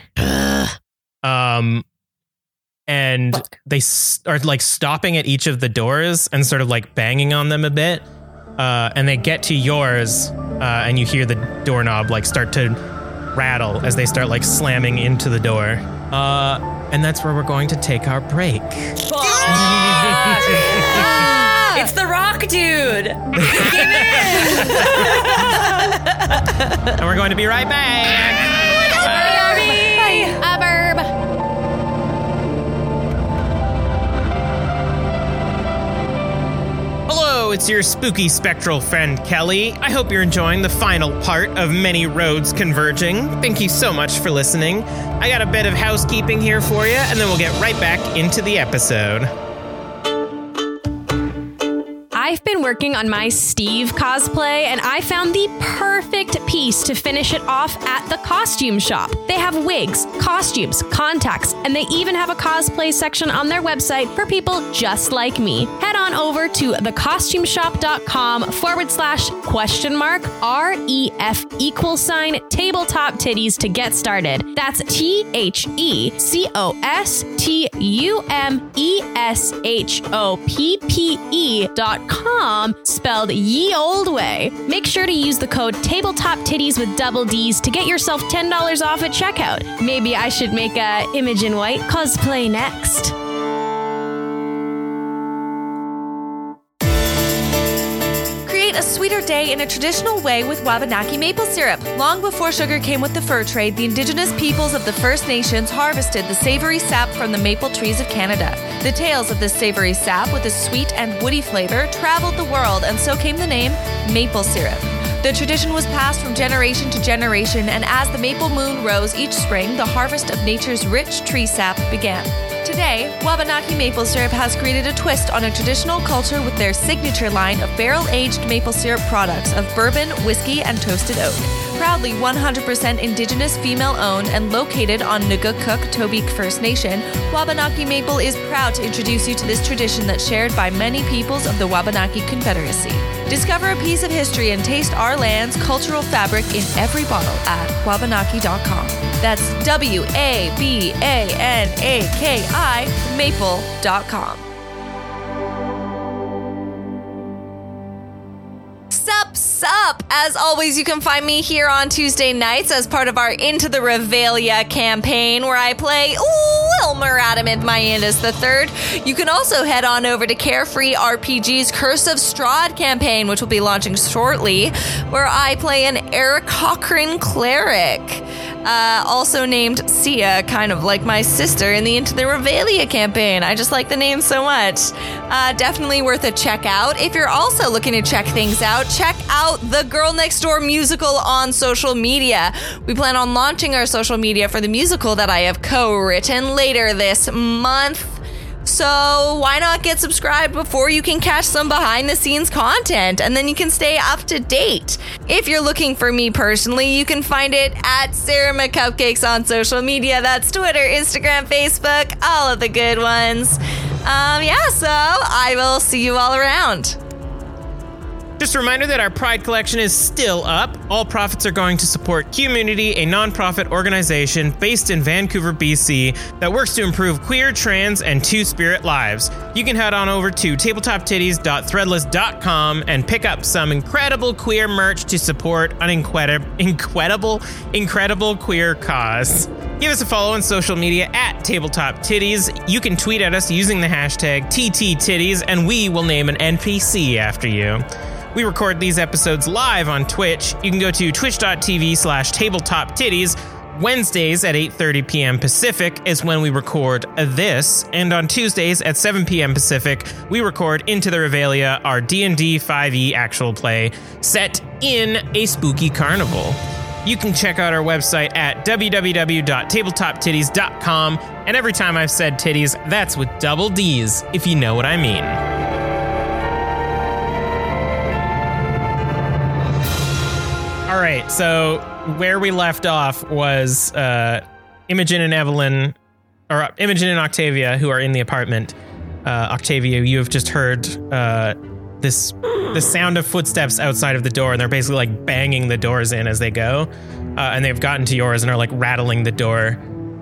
And they are like stopping at each of the doors and sort of like banging on them a bit. And they get to yours, and you hear the doorknob like start to rattle as they start like slamming into the door. And that's where we're going to take our break. It's the rock dude. Give in. And we're going to be right back. A verb. Hello, it's your spooky spectral friend Kelly. I hope you're enjoying the final part of Many Roads Converging. Thank you so much for listening. I got a bit of housekeeping here for you, and then we'll get right back into the episode. I've been working on my Steve cosplay, and I found the perfect piece to finish it off at the costume shop. They have wigs, costumes, contacts, and they even have a cosplay section on their website for people just like me. Head on over to thecostumeshop.com/REF tabletop titties to get started. That's TheCostumeshop.com, spelled ye old way. Make sure to use the code Tabletop Titties with double D's to get yourself $10 off at checkout. Maybe I should make a Imogen White cosplay next. Create a sweeter day in a traditional way with Wabanaki maple syrup. Long before sugar came with the fur trade, the indigenous peoples of the First Nations harvested the savory sap from the maple trees of Canada. The tales of this savory sap with a sweet and woody flavor traveled the world, and so came the name maple syrup. The tradition was passed from generation to generation, and as the maple moon rose each spring, the harvest of nature's rich tree sap began. Today, Wabanaki Maple Syrup has created a twist on a traditional culture with their signature line of barrel-aged maple syrup products of bourbon, whiskey, and toasted oak. Proudly 100% indigenous female-owned and located on Nugukuk Tobique First Nation, Wabanaki Maple is proud to introduce you to this tradition that's shared by many peoples of the Wabanaki Confederacy. Discover a piece of history and taste our land's cultural fabric in every bottle at wabanaki.com. That's WABANAKI maple.com. Sup! As always, you can find me here on Tuesday nights as part of our Into the Revelia campaign, where I play Wilmer Adamant Mayandas III. You can also head on over to Carefree RPG's Curse of Strahd campaign, which will be launching shortly, where I play an Eric Cochran cleric, also named Sia, kind of like my sister in the Into the Revelia campaign. I just like the name so much. Definitely worth a check out. If you're also looking to check things out, check out the Girl Next Door musical on social media. We plan on launching our social media for the musical that I have co-written later this month. So why not get subscribed before you can catch some behind the scenes content, and then you can stay up to date. If you're looking for me personally, you can find it at Sarah McCupcakes on social media. That's Twitter, Instagram, Facebook, all of the good ones. So I will see you all around. Just a reminder that our Pride collection is still up. All profits are going to support Community, a nonprofit organization based in Vancouver, BC, that works to improve queer, trans, and two-spirit lives. You can head on over to tabletoptitties.threadless.com and pick up some incredible queer merch to support an incredible queer cause. Give us a follow on social media at Tabletop Titties. You can tweet at us using the hashtag TTTitties, and we will name an NPC after you. We record these episodes live on Twitch. You can go to twitch.tv/tabletoptitties. Wednesdays at 8:30 p.m. Pacific is when we record this, and on Tuesdays at 7 p.m. Pacific, we record Into the Revelia, our D&D 5e actual play set in a spooky carnival. You can check out our website at www.tabletoptitties.com, and every time I've said titties, that's with double D's, if you know what I mean. All right, so where we left off was Imogen and Evelyn, or Imogen and Octavia, who are in the apartment. Octavia, you have just heard the sound of footsteps outside of the door, and they're basically like banging the doors in as they go, and they've gotten to yours and are like rattling the door.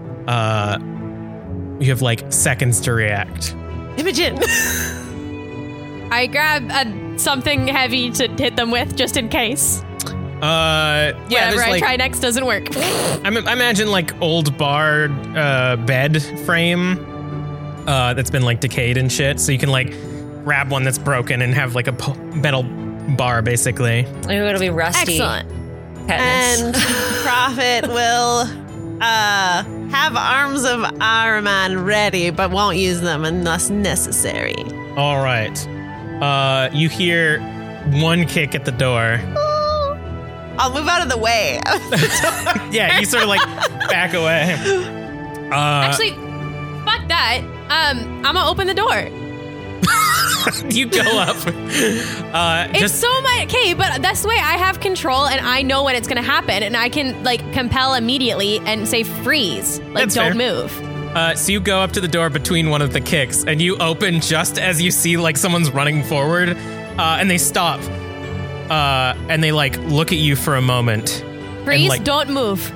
You have like seconds to react. Imogen! I grab something heavy to hit them with just in case. Whatever I try next doesn't work. I imagine like old bar bed frame that's been like decayed and shit. So you can like grab one that's broken and have like a metal bar basically. Ooh, it'll be rusty. Excellent. And Prophet will have arms of Ahriman ready, but won't use them unless necessary. All right. You hear one kick at the door. I'll move out of the way. Yeah, you sort of like back away. Actually, fuck that. I'm gonna open the door. You go up. It's so much. Okay, but that's the way I have control, and I know when it's gonna happen, and I can like compel immediately and say freeze, like That's don't fair. move. So you go up to the door between one of the kicks, and you open just as you see like someone's running forward, and they stop. And they like look at you for a moment. Freeze, like, don't move.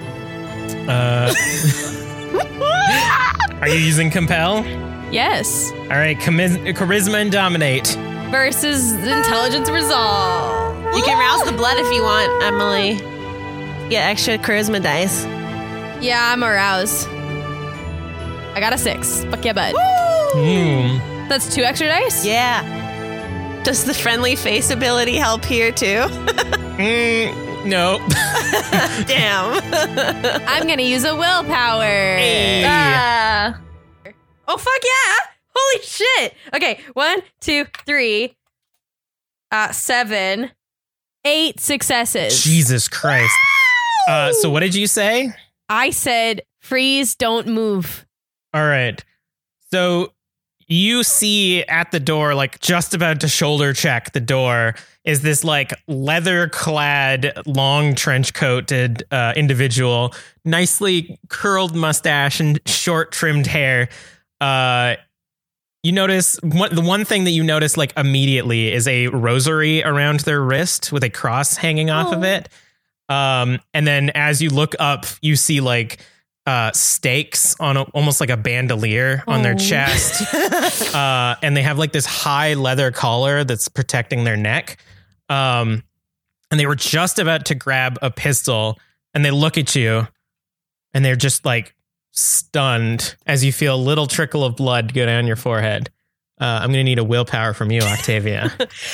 Are you using compel? Yes. All right, charisma and dominate. Versus intelligence resolve. You can rouse the blood if you want, Emily. Get extra charisma dice. Yeah, I'm aroused. I got a 6. Fuck yeah, bud. That's 2 extra dice? Yeah. Does the friendly face ability help here too? No. Damn. I'm gonna use a willpower. Oh, fuck yeah. Holy shit. Okay, 1, 2, 3, 7, 8 successes. Jesus Christ. So what did you say? I said, freeze, don't move. All right. So you see at the door, like just about to shoulder check the door, is this like leather clad, long trench coated individual, nicely curled mustache and short trimmed hair. You notice the one thing that you notice like immediately is a rosary around their wrist with a cross hanging off of it. And then as you look up, you see like stakes on almost like a bandolier on their chest. And they have like this high leather collar that's protecting their neck. And they were just about to grab a pistol and they look at you and they're just like stunned as you feel a little trickle of blood go down your forehead. I'm going to need a willpower from you, Octavia.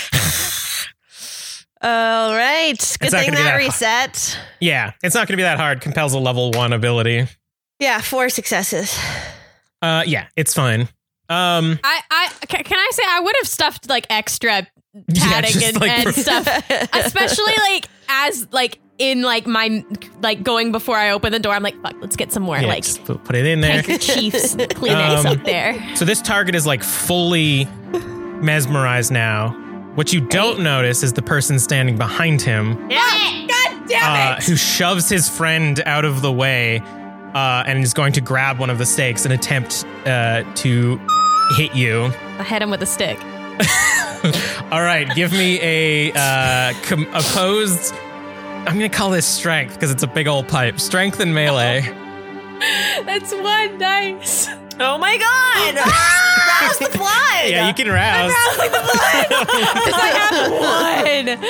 All right. Good thing that reset. Yeah, it's not going to be that hard. Compel's a level 1 ability. Yeah, 4 successes. Yeah, it's fine. Can I say I would have stuffed like extra padding and stuff, especially like as like in like my like going before I open the door. I'm like, fuck, let's get some more like just put it in there. handkerchiefs, Kleenex up there. So this target is like fully mesmerized now. What you don't notice is the person standing behind him. God damn it! Who shoves his friend out of the way and is going to grab one of the stakes and attempt to hit you. I hit him with a stick. All right, give me a opposed. I'm going to call this strength because it's a big old pipe. Strength and melee. That's 1 dice. Oh my god! Rouse the blood! Yeah, you can rouse. Rousing the blood because I have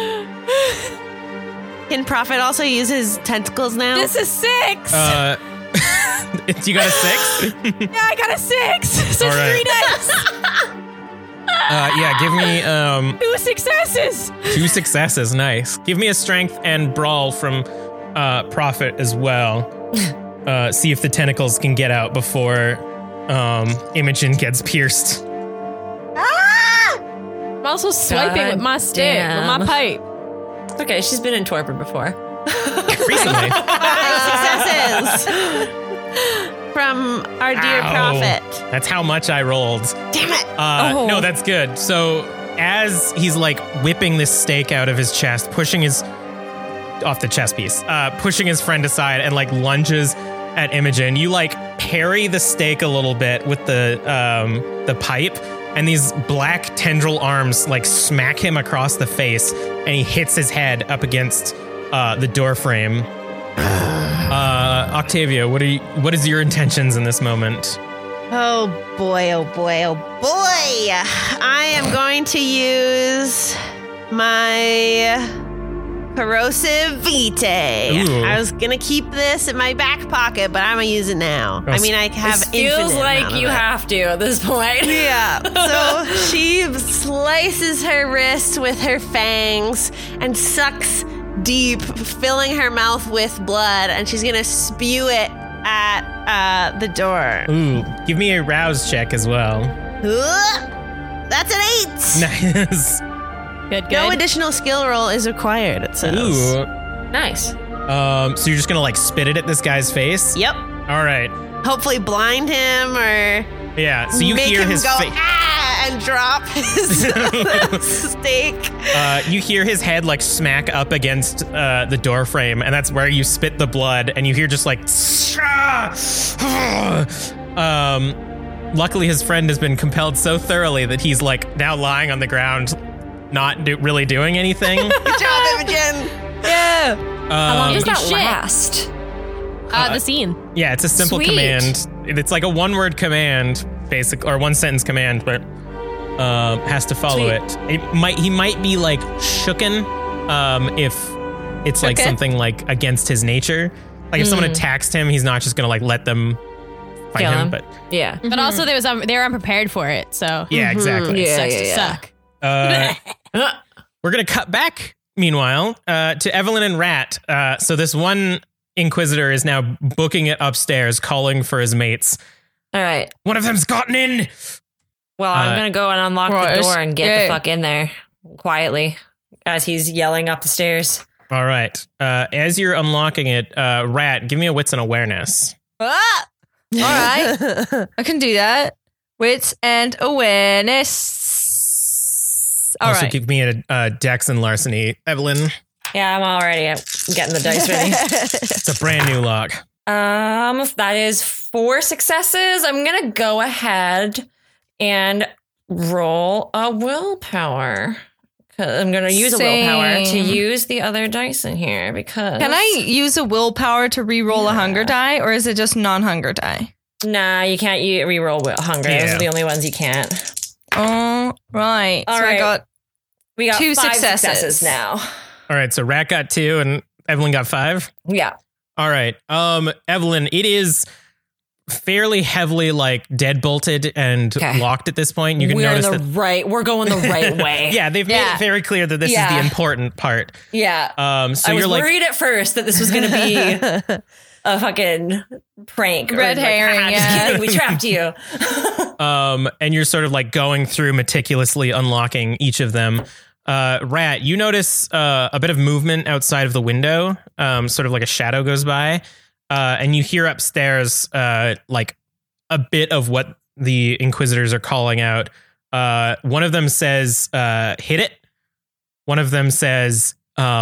1. Can Prophet also use his tentacles now? This is 6. You got a 6? Yeah, I got a 6. So All right. 3 dice. Yeah, give me 2 successes. 2 successes. Nice. Give me a strength and brawl from Prophet as well. See if the tentacles can get out before Imogen gets pierced. I'm also swiping with my stick, with my pipe. Okay, she's been in torpor before. Recently. 5 successes from our dear Prophet. That's how much I rolled. Damn it! No, that's good. So as he's like whipping this stake out of his chest, pushing his off the chest piece, pushing his friend aside and like lunges at Imogen, you like parry the stake a little bit with the pipe, and these black tendril arms like smack him across the face, and he hits his head up against the door frame. Octavia, what is your intentions in this moment? Oh boy, oh boy, oh boy! I am going to use my corrosive vitae. Ooh. I was gonna keep this in my back pocket, but I'm gonna use it now. I mean, I have This feels infinite like amount of you it. have to at this point. Yeah. So she slices her wrist with her fangs and sucks deep, filling her mouth with blood, and she's gonna spew it at the door. Ooh, give me a rouse check as well. That's an 8. Nice. Good. No additional skill roll is required, it says. Ooh. Nice. So you're just gonna like spit it at this guy's face? Yep. All right. Hopefully blind him or Yeah. So you make hear him his go face. and drop his steak. You hear his head like smack up against the door frame, and that's where you spit the blood, and you hear just like. Luckily, his friend has been compelled so thoroughly that he's like now lying on the ground, not really doing anything. Good job, Imogen. Yeah. How long does that shit. last? The scene. Yeah, it's a simple Sweet. command. It's like a one-word command, basically, or one-sentence command, but has to follow Sweet. it. He might be like shooken if it's like Okay. something like against his nature. Like if someone attacks him, he's not just gonna like let them fight Kill him. him. But Yeah. But also they were unprepared for it, so yeah, exactly. Yeah, sucks yeah, to yeah. suck. We're gonna cut back. Meanwhile, to Evelyn and Rat. So this one Inquisitor is now booking it upstairs, calling for his mates. All right. One of them's gotten in. Well, I'm going to go and unlock Right. the door and get Yeah. the fuck in there quietly as he's yelling up the stairs. All right. As you're unlocking it, Rat, give me a wits and awareness. Ah! All right. I can do that. Wits and awareness. All Also, right. give me a Dex and Larceny. Evelyn, Yeah, I'm already getting the dice ready. it's a brand new lock. That is 4 successes. I'm going to go ahead and roll a willpower. 'Cause I'm going to use a willpower to Same. use the other dice in here because... Can I use a willpower to re-roll a hunger die, or is it just non-hunger die? Nah, you can't re-roll hunger. Those Yeah. are the only ones you can't. Oh, right. All so right. I got We got 2 5 successes. successes now. All right. So Rat got 2 and Evelyn got 5. Yeah. All right. Evelyn, it is fairly heavily like deadbolted and Okay. locked at this point. You can We're notice in the that. right. We're going the right way. Yeah, they've made Yeah. it very clear that this is Yeah. the important part. Yeah. So I was you're like, worried at first that this was going to be a fucking prank. or Red like, herring, just yeah. kidding, we trapped you. and you're sort of like going through meticulously unlocking each of them. Rat, you notice a bit of movement outside of the window, sort of like a shadow goes by, and you hear upstairs like a bit of what the Inquisitors are calling out. One of them says, hit it. One of them says,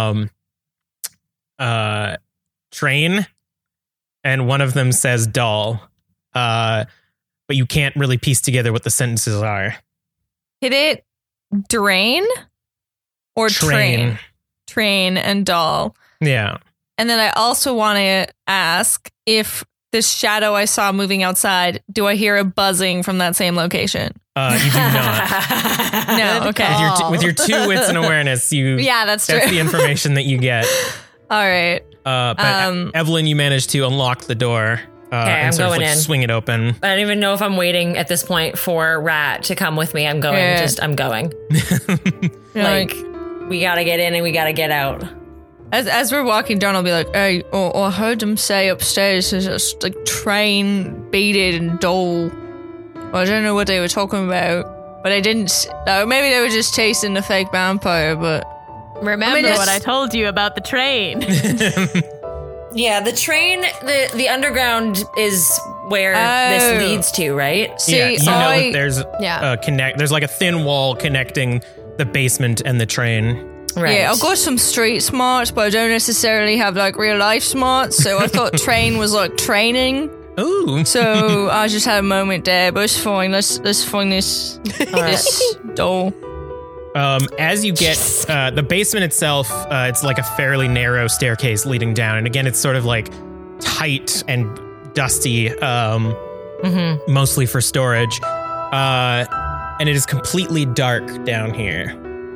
train. And one of them says doll. But you can't really piece together what the sentences are. hit it, drain, or train. Train and doll. Yeah. And then I also want to ask if this shadow I saw moving outside, do I hear a buzzing from that same location? You do not. No, okay. With your 2 wits and awareness, Yeah, that's true. that's the information that you get. All right. But Um, Evelyn, you managed to unlock the door I'm and sort of going like in. swing it open. I don't even know if I'm waiting at this point for Rat to come with me. I'm going. Yeah. I'm going. You're Like, we got to get in and we got to get out. As we're walking down, I'll be like, hey, I heard them say upstairs there's just like train, beaded, and doll. Well, I don't know what they were talking about, but I didn't. Maybe they were just chasing the fake vampire, but Remember I mean, what it's- I told you about the train. Yeah, the train, the underground is where this Oh. leads to, right? see, yeah, you know that there's Yeah. there's like a thin wall connecting the basement and the train. Right. Yeah, I've got some street smarts, but I don't necessarily have like real life smarts. So I thought train was like training. Ooh. So I just had a moment there, but it's fine. Let's find this doll. As you get the basement itself, it's like a fairly narrow staircase leading down, and again, it's sort of like tight and dusty, mostly for storage. And it is completely dark down here.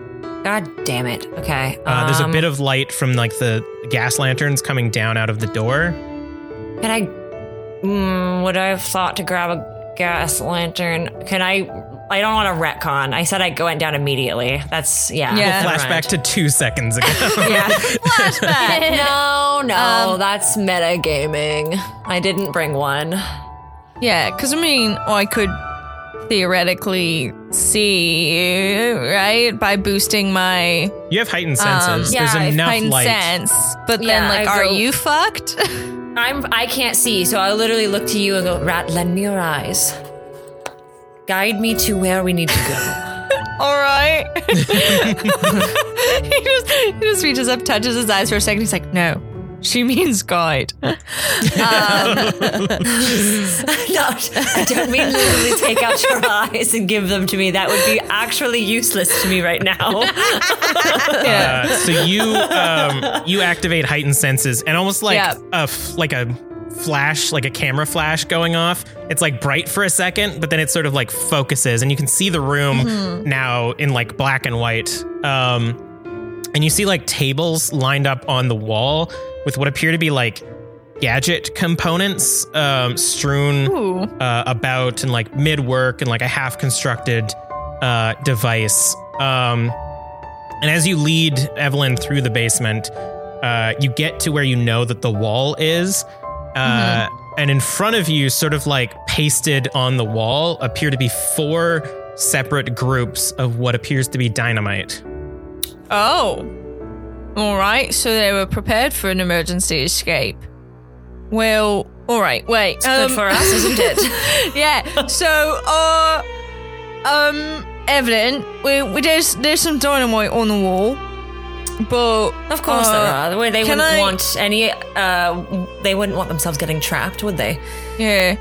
God damn it. Okay. There's a bit of light from like the gas lanterns coming down out of the door. Can I... would I have thought to grab a gas lantern? Can I don't want to retcon. I said I went down immediately. That's, We'll flashback to 2 seconds ago. Yeah. Flashback. No, that's metagaming. I didn't bring one. Yeah, because I mean, I could theoretically see, right? By boosting my... You have heightened senses. Yeah, There's enough heightened light. sense. But then, Yeah, like, I are go- you fucked? I can't see, so I'll literally look to you and go, Rat, lend me your eyes. Guide me to where we need to go. All right. he just reaches up, touches his eyes for a second. He's like, no, she means guide. No, I don't mean literally take out your eyes and give them to me. That would be actually useless to me right now. So you activate heightened senses, and almost like a flash, like a camera flash going off. It's like bright for a second, but then it sort of like focuses, and you can see the room now in like black and white. And you see like tables lined up on the wall with what appear to be like gadget components strewn about, and like mid-work, and like a half-constructed device. And as you lead Evelyn through the basement, you get to where you know that the wall is. And in front of you, sort of like pasted on the wall, appear to be 4 separate groups of what appears to be dynamite. Oh. All right. So they were prepared for an emergency escape. Well, all right. Wait. It's good for us, isn't it? Yeah. So, Evelyn, there's some dynamite on the wall. But of course there are. They wouldn't want any. They wouldn't want themselves getting trapped, would they? Yeah.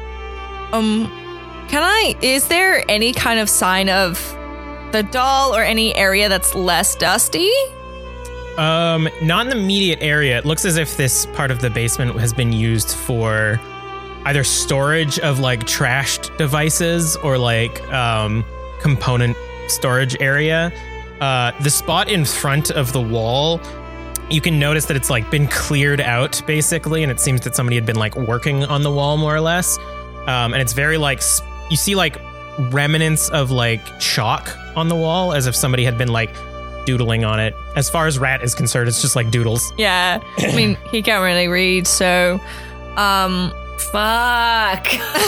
Is there any kind of sign of the doll or any area that's less dusty? Not in the immediate area. It looks as if this part of the basement has been used for either storage of like trashed devices or like component storage area. The spot in front of the wall, you can notice that it's like been cleared out basically, and it seems that somebody had been like working on the wall more or less. And it's very like, you see like remnants of like chalk on the wall as if somebody had been like doodling on it. As far as Rat is concerned, it's just like doodles. Yeah. I mean, he can't really read, so fuck.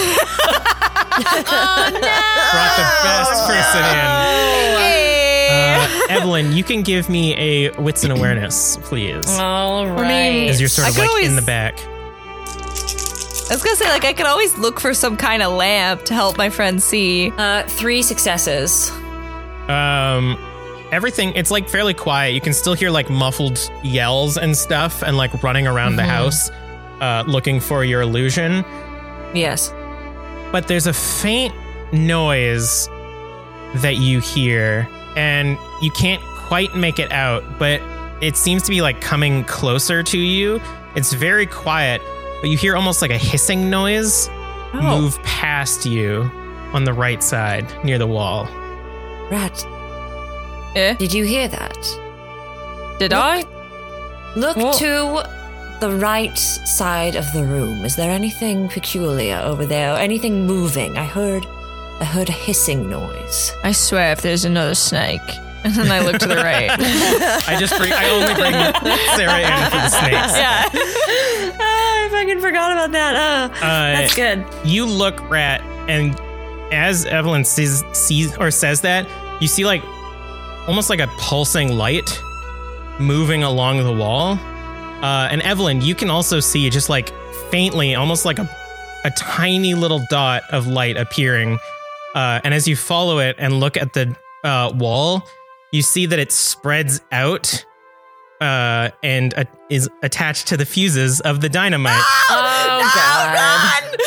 Oh no. Brought the best person in. Evelyn, you can give me a wits and awareness, please. All right. As you're sort of like in the back. I was gonna say, like, I could always look for some kind of lamp to help my friend see. 3 successes. Everything, it's like fairly quiet. You can still hear like muffled yells and stuff, and like running around the house looking for your illusion. Yes. But there's a faint noise that you hear, and you can't quite make it out, but it seems to be like coming closer to you. It's very quiet, but you hear almost like a hissing noise move past you on the right side near the wall. Rat. Yeah? Did you hear that? Did I? Look to the right side of the room. Is there anything peculiar over there? Anything moving? I heard a hissing noise. I swear if there's another snake. And then I look to the right. I only bring Sarah in for the snakes. Yeah. I fucking forgot about that. That's good. You look, Rat, and as Evelyn sees or says that, you see like almost like a pulsing light moving along the wall. And Evelyn, you can also see just like faintly, almost like a tiny little dot of light appearing. And as you follow it and look at the wall, you see that it spreads out and is attached to the fuses of the dynamite. Oh, God.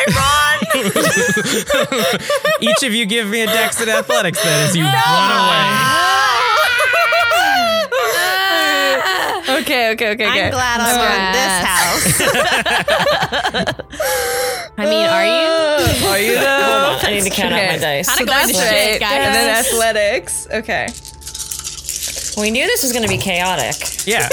I run! Each of you give me a dex at athletics then as you run away. Okay. I'm glad I won this house. I mean, are you? Are you though? I need to count out my dice. Kinda going to shit, guys. And then athletics. Okay. We knew this was going to be chaotic. Yeah.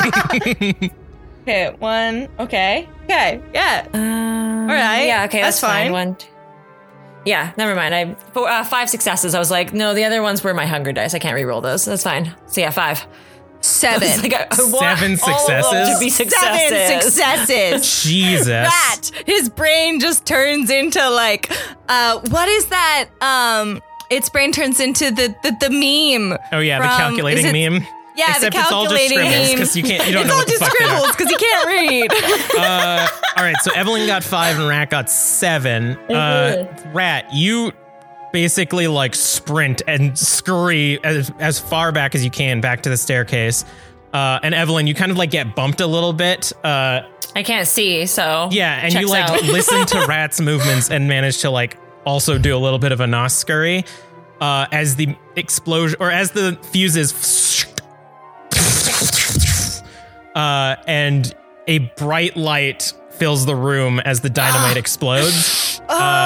Okay, 1. Okay, yeah. All right. Yeah, okay, that's fine. fine. Yeah, never mind. 5 successes. I was like, no, the other ones were my hunger dice. I can't re-roll those. That's fine. So yeah, 5. 7. I want 7 all of them successes? to be successes. 7 successes. Jesus. That his brain just turns into like, what is that? Its brain turns into the meme. Oh yeah, the from- calculating is it- meme. Yeah, Except the it's all just calculating scribbles meme. because you don't It's know all what the just fuck they are. scribbles because he can't read. All right, so Evelyn got 5 and Rat got 7. Rat, you basically like sprint and scurry as far back as you can back to the staircase. And Evelyn, you kind of like get bumped a little bit. I can't see, so Yeah, and you checks like out. listen to Rat's movements and manage to like also do a little bit of a nos scurry as the explosion or as the fuses and a bright light fills the room as the dynamite explodes.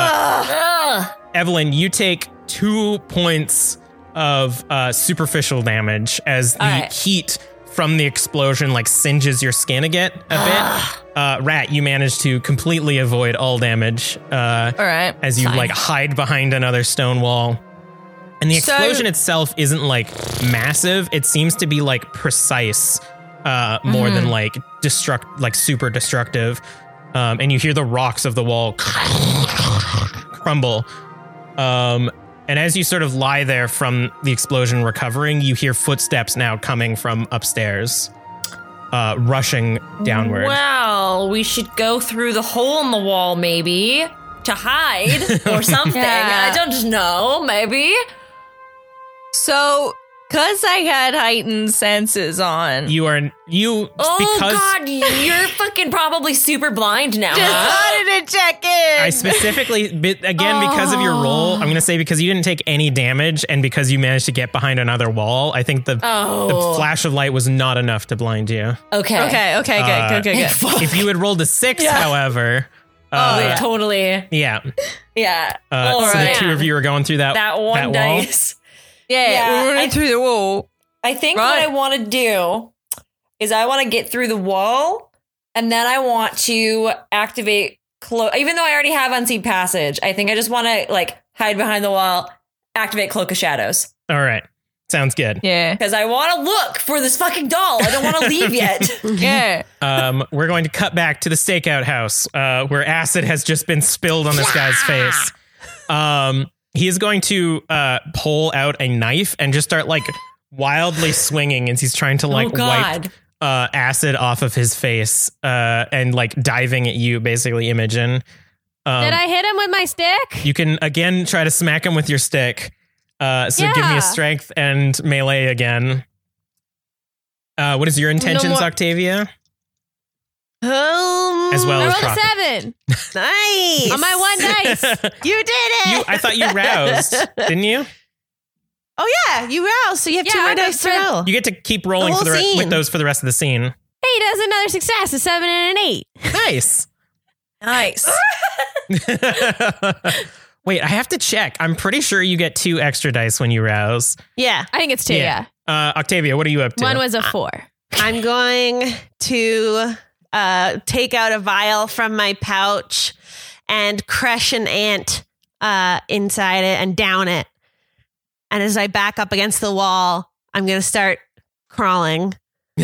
Evelyn, you take 2 points of superficial damage as the heat from the explosion like singes your skin a bit. Rat, you manage to completely avoid all damage. All right. As you like hide behind another stone wall. And the explosion itself isn't like massive. It seems to be like precise, more than like super destructive. And you hear the rocks of the wall crumble. And as you sort of lie there from the explosion recovering, you hear footsteps now coming from upstairs, rushing downward. Well, we should go through the hole in the wall, maybe, to hide or something. Yeah. I don't know, maybe. So, because I had heightened senses on, Oh because God, you're fucking probably super blind now. just wanted to check in. I specifically, because of your roll, I'm going to say because you didn't take any damage and because you managed to get behind another wall, I think the flash of light was not enough to blind you. Okay. Okay, good. If you had rolled a 6, however, Totally. yeah. Yeah. So the two of you are going through that one wall. dice. Yeah, we're running through the wall. I think what I want to do is I want to get through the wall, and then I want to activate even though I already have Unseen Passage, I think I just want to like hide behind the wall, activate Cloak of Shadows. All right. Sounds good. Yeah. Because I want to look for this fucking doll. I don't want to leave yet. Yeah. We're going to cut back to the stakeout house where acid has just been spilled on this guy's face. He is going to pull out a knife and just start like wildly swinging as he's trying to like wipe acid off of his face and like diving at you, basically, Imogen. Did I hit him with my stick? You can again try to smack him with your stick. Give me a strength and melee again. What is your intentions, Octavia? As well I as rolled profit. a 7 Nice. on my 1 dice. You did it. I thought you roused, didn't you? Oh yeah, you roused. So you have 2 more dice to roll. You get to keep rolling The whole scene. with those for the rest of the scene. Hey, does another success, a 7 and an 8. Nice. Nice. Wait, I have to check. I'm pretty sure you get 2 extra dice when you rouse. Yeah, I think it's 2, yeah. Octavia, what are you up to? 1 was a 4. I'm going to take out a vial from my pouch and crush an ant inside it and down it. And as I back up against the wall, I'm going to start crawling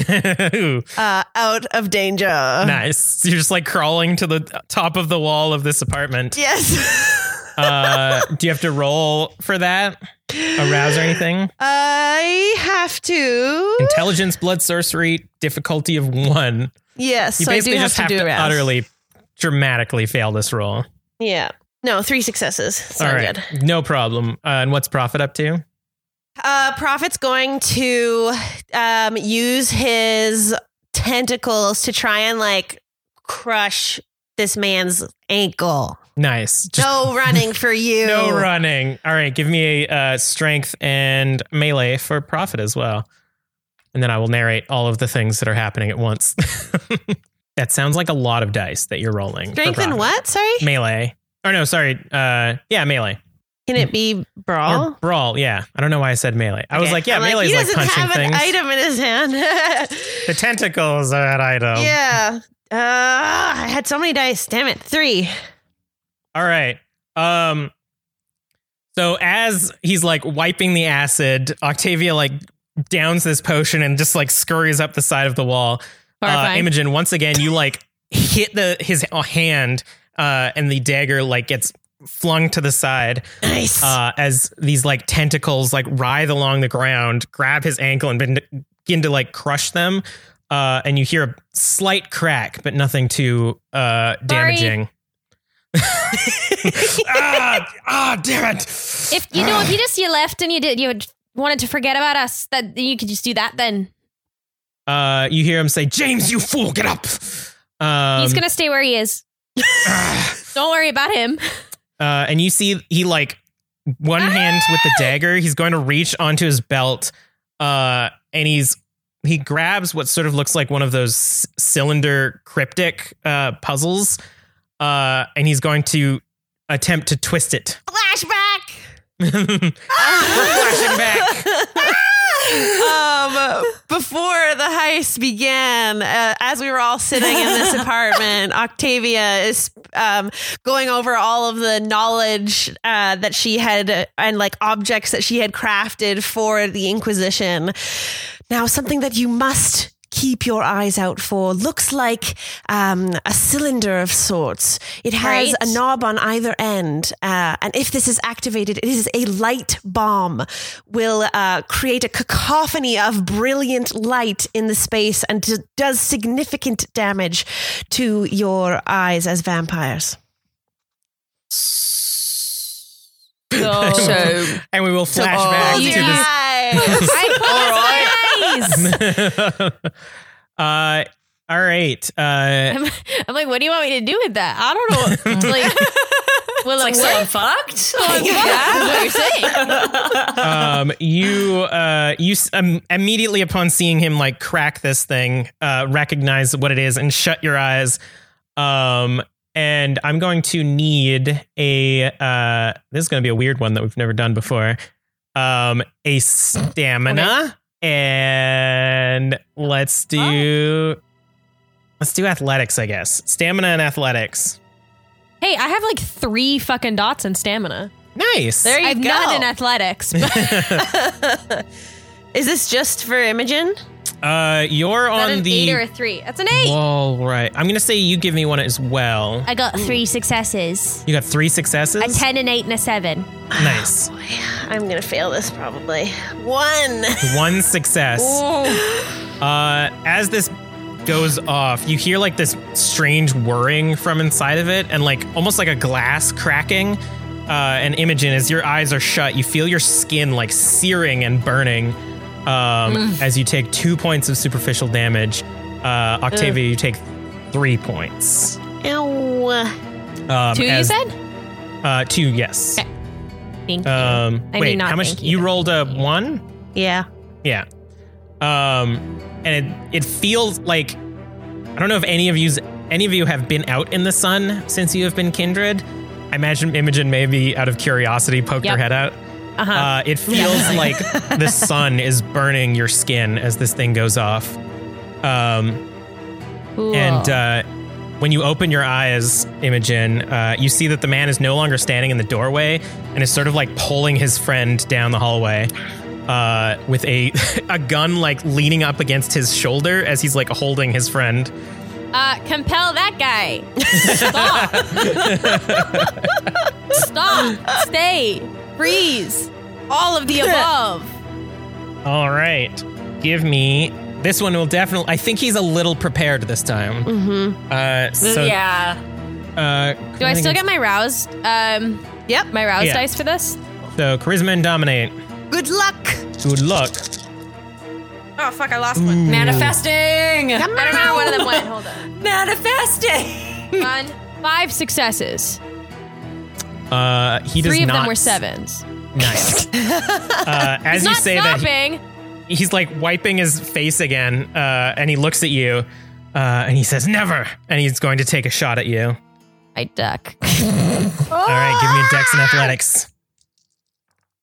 out of danger. Nice. So you're just like crawling to the top of the wall of this apartment. Yes. Do you have to roll for that? A rouse or anything? I have to. Intelligence, blood sorcery, difficulty of 1. Yes. You so basically I do just have to do rouse. utterly, dramatically fail this roll. Yeah. No, 3 successes. Sound All right. good. No problem. And what's Prophet up to? Prophet's going to use his tentacles to try and like crush this man's ankle. Nice. No running for you. No running. All right. Give me a strength and melee for Prophet as well. And then I will narrate all of the things that are happening at once. That sounds like a lot of dice that you're rolling. Strength and what? Sorry? Melee. Or no, sorry. Yeah, melee. Can it be brawl? Or brawl, yeah. I don't know why I said melee. I was like, yeah, melee's like punching have things. An item in his hand. The tentacles are that item. Yeah. I had so many dice. Damn it. 3. All right. So as he's like wiping the acid, Octavia like downs this potion and just like scurries up the side of the wall. Imogen, once again, you like hit his hand and the dagger like gets flung to the side. Nice. As these like tentacles like writhe along the ground, grab his ankle and begin to like crush them. And you hear a slight crack, but nothing too damaging. Damn it. If you just left and you wanted to forget about us, that you could just do that then. You hear him say, "James, you fool, get up." He's gonna stay where he is. Don't worry about him. And you see he like one hand with the dagger. He's going to reach onto his belt, and he grabs what sort of looks like one of those cylinder cryptic puzzles, and he's going to attempt to twist it. Flashback. We're flashing back. Before the heist began, as we were all sitting in this apartment, Octavia is going over all of the knowledge that she had and like objects that she had crafted for the Inquisition. Now, something that you must keep your eyes out for looks like a cylinder of sorts. It has a knob on either end, and if this is activated, it is a light bomb. Will create a cacophony of brilliant light in the space and does significant damage to your eyes as vampires. And we will flash back to this. All right. I'm like, what do you want me to do with that? I don't know. Like, well, it's like someone fucked. That's what you're saying. You immediately upon seeing him like crack this thing, recognize what it is and shut your eyes. And I'm going to need this is going to be a weird one that we've never done before. A stamina. Okay. And let's do athletics, I guess. Stamina and athletics. Hey, I have like 3 fucking dots in stamina. Nice. There you go. None in athletics. Is this just for Imogen? You're on an the 8 or a 3. That's an 8. All right. I'm gonna say you give me one as well. I got 3 successes. You got 3 successes? A 10, an 8, and a 7. Nice. Oh, boy. I'm gonna fail this probably. 1 success. As this goes off, you hear like this strange whirring from inside of it, and like almost like a glass cracking. And Imogen, as your eyes are shut, you feel your skin like searing and burning. As you take 2 points of superficial damage. Octavia, you take 3 points. Ow. 2, you said? 2, yes. Okay. Thank you. Wait, how much? You rolled a 1? Yeah. Yeah. And it feels like, I don't know if any of you have been out in the sun since you have been kindred. I imagine Imogen maybe out of curiosity poked her head out. It feels like the sun is burning your skin as this thing goes off. And when you open your eyes, Imogen, you see that the man is no longer standing in the doorway and is sort of like pulling his friend down the hallway with a gun like leaning up against his shoulder as he's like holding his friend. Compel that guy. Stop. Stop. Stay. Freeze. All of the above. All right. Give me... This one will definitely... I think he's a little prepared this time. Mm-hmm. Yeah. Do I still get my roused... Yep. My roused dice for this? So, charisma and dominate. Good luck. Good luck. Oh, fuck, I lost one. Manifesting. I don't know where one of them went. Hold on. Manifesting. 5 successes. He does 3 of not... them were 7s. Nice. As you say stopping. that, he's like wiping his face again, and he looks at you, and he says, "Never!" And he's going to take a shot at you. I duck. All right, give me a dex and athletics.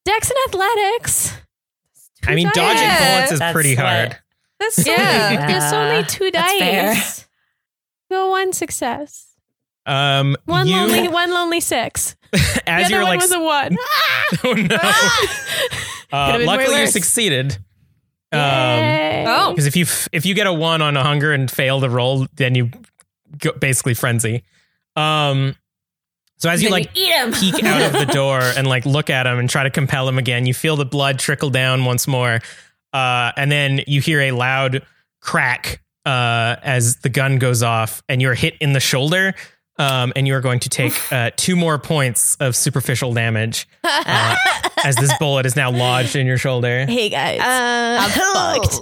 Dex and athletics. I mean, dodging bullets is That's pretty what- hard. That's There's only 2 That's fair. dice. Go 1 success. You, One lonely 6. as The you're other one like, was a 1. oh no. Could've been way Luckily, you worse. succeeded. Yay. Oh. Because if you get a 1 on a hunger and fail the roll, then you go basically frenzy. So as you Then like you eat him. peek out of the door and like look at him and try to compel him again, you feel the blood trickle down once more, and then you hear a loud crack as the gun goes off, and you're hit in the shoulder. And you are going to take 2 more points of superficial damage as this bullet is now lodged in your shoulder. Hey guys. I'm fucked.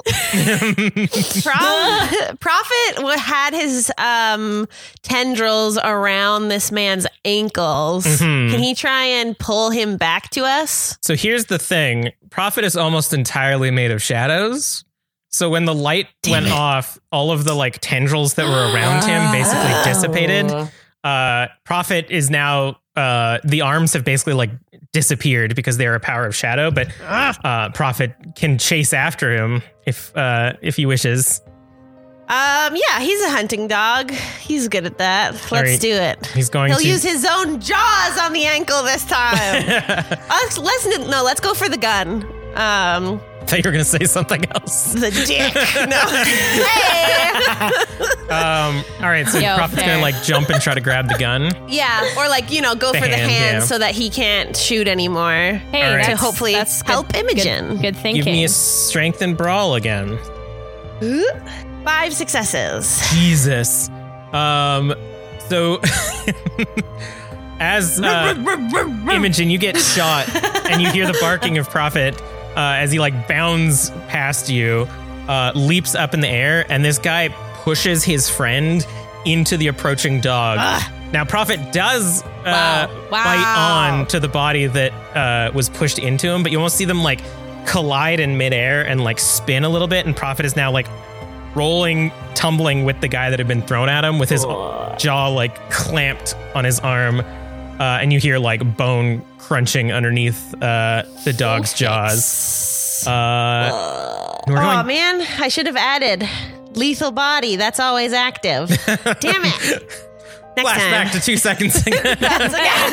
Prophet had his tendrils around this man's ankles. Mhm. Can he try and pull him back to us? So here's the thing. Prophet is almost entirely made of shadows. So when the light went off, all of the like tendrils that were around him basically dissipated. Prophet is now the arms have basically like disappeared because they're a power of shadow, but Prophet can chase after him if he wishes. Yeah, he's a hunting dog. He's good at that. Let's right. do it. He's going He'll to use his own jaws on the ankle this time. Let's go for the gun. I thought you were going to say something else. The dick. No. All right, so Yo, Prophet's going fair. to like jump and try to grab the gun. Yeah, or like, go The for the hand, hand yeah. so that he can't shoot anymore. Hey, All right. To that's, hopefully that's good- help Imogen. Good thinking. Give me a strength and brawl again. 5 successes. Jesus. So as Imogen, you get shot and you hear the barking of Prophet as he like bounds past you, leaps up in the air, and this guy pushes his friend into the approaching dog. Now Prophet does bite on to the body that was pushed into him, but you almost see them like collide in midair and like spin a little bit, and Prophet is now like rolling, tumbling with the guy that had been thrown at him with his jaw like clamped on his arm. And you hear like bone crunching underneath the dog's jaws. We're Oh going, man, I should have added lethal body. That's always active. Damn it. Next time. flashback to 2 seconds ago. Next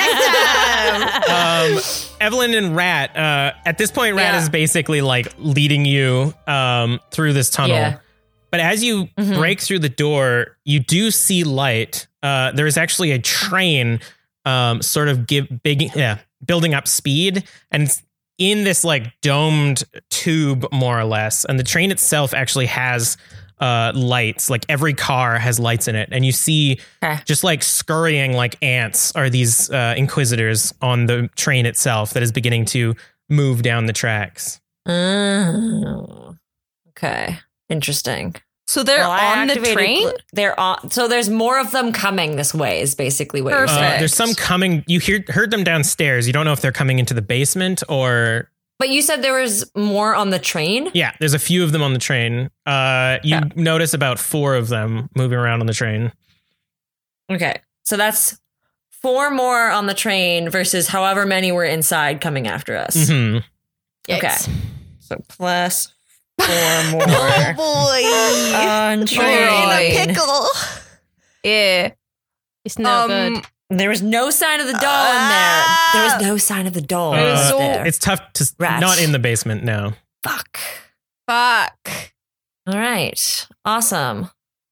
time. Evelyn and Rat, at this point, Rat Yeah. is basically like leading you through this tunnel. Yeah. But as you break through the door, you do see light. There is actually a train sort of building up speed, and it's in this like domed tube, more or less. And the train itself actually has lights. Like every car has lights in it, and you see just like scurrying like ants are these inquisitors on the train itself that is beginning to move down the tracks. Oh, okay. Interesting. So they're Well, I on the activated train? They're on. So there's more of them coming this way. Is basically what you're Perfect. saying. There's some coming. You heard them downstairs. You don't know if they're coming into the basement or. But you said there was more on the train. Yeah, there's a few of them on the train. You notice about 4 of them moving around on the train. Okay, so that's 4 more on the train versus however many were inside coming after us. Mm-hmm. Okay, so plus 4 more Oh boy. on We're in a train. pickle. Yeah. It's no good. There was no sign of the doll in there. There was no sign of the doll there. It's tough to Rat. not in the basement. No. Fuck. Fuck. All right. Awesome.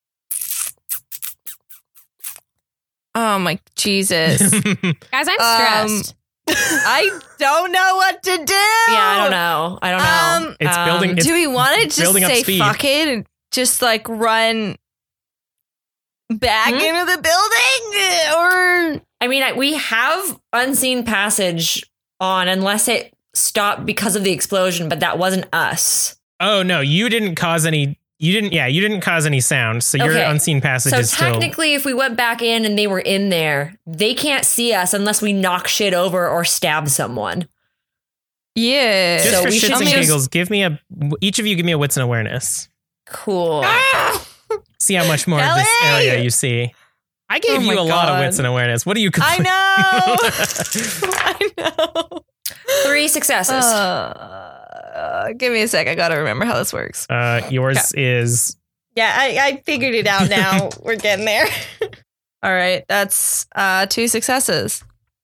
Oh my Jesus. Guys, I'm stressed. I don't know what to do. Yeah, I don't know. It's building. It's Do we want to just building up say speed. fuck it and just like run back into the building? Or I mean, we have unseen passage on unless it stopped because of the explosion, but that wasn't us. Oh no, you didn't cause any. You didn't cause any sound. So your Okay. unseen passage So is still. technically, if we went back in and they were in there, they can't see us unless we knock shit over or stab someone. yeah. Just So for we should shits and just- giggles, each of you give me a wits and awareness. Cool. See how much more of this Kelly! area you see. I gave Oh you my a lot of God. wits and awareness. What do you? I know. I know. 3 3 successes. Give me a sec. I gotta remember how this works. Yours is... Yeah, I figured it out now. We're getting there. All right, that's 2 successes.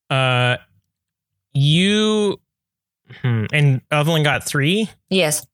You... and Evelyn got 3? Yes.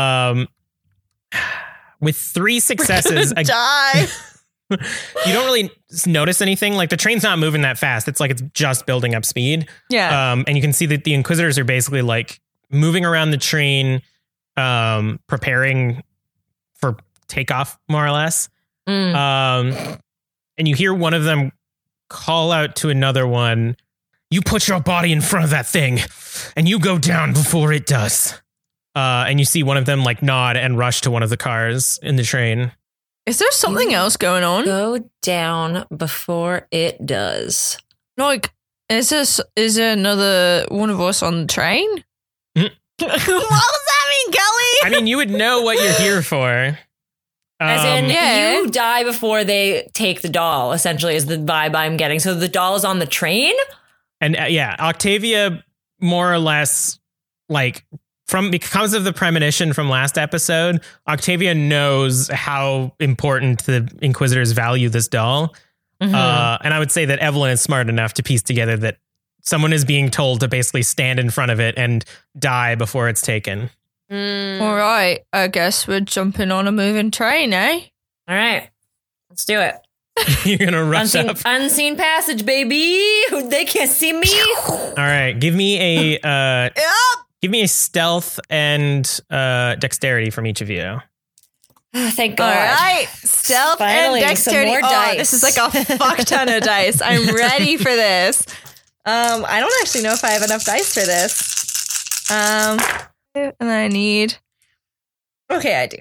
With 3 successes... Die! You don't really notice anything. Like, the train's not moving that fast. It's like it's just building up speed. Yeah. And you can see that the Inquisitors are basically like moving around the train, preparing for takeoff, more or less. And you hear one of them call out to another one, "You put your body in front of that thing and you go down before it does." And you see one of them like nod and rush to one of the cars in the train. Is there something else going on? Go down before it does. No, like, is there another one of us on the train? What does that mean, Kelly? I mean, you would know what you're here for. As in, you die before they take the doll, essentially, is the vibe I'm getting. So the doll is on the train? And Octavia, more or less, like, because of the premonition from last episode, Octavia knows how important the Inquisitors value this doll. And I would say that Evelyn is smart enough to piece together that someone is being told to basically stand in front of it and die before it's taken. All right, I guess we're jumping on a moving train, eh? All right, let's do it. You're going to rush up. Unseen passage, baby. They can't see me. All right, give me a stealth and dexterity from each of you. Thank God. All right, stealth Finally, and dexterity. some more dice. This is like a fuck ton of dice. I'm ready for this. I don't actually know if I have enough dice for this. And I need... Okay, I do.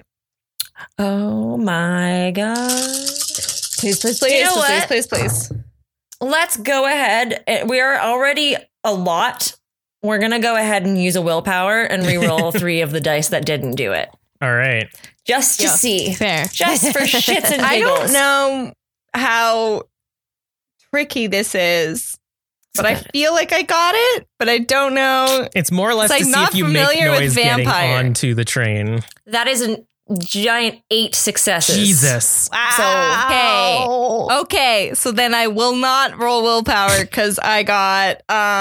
Oh my God. Please, please, please. You know what? Please. Let's go ahead. We are already a lot. We're going to go ahead and use a willpower and re-roll 3 of the dice that didn't do it. All right. Just to see. Fair. Just for shits and giggles. I don't know how tricky this is, but I feel like I got it, but I don't know. It's more or less to see if you make noise getting onto the train. That is a giant 8 successes. Jesus. Wow. So, okay. So then I will not roll willpower because I got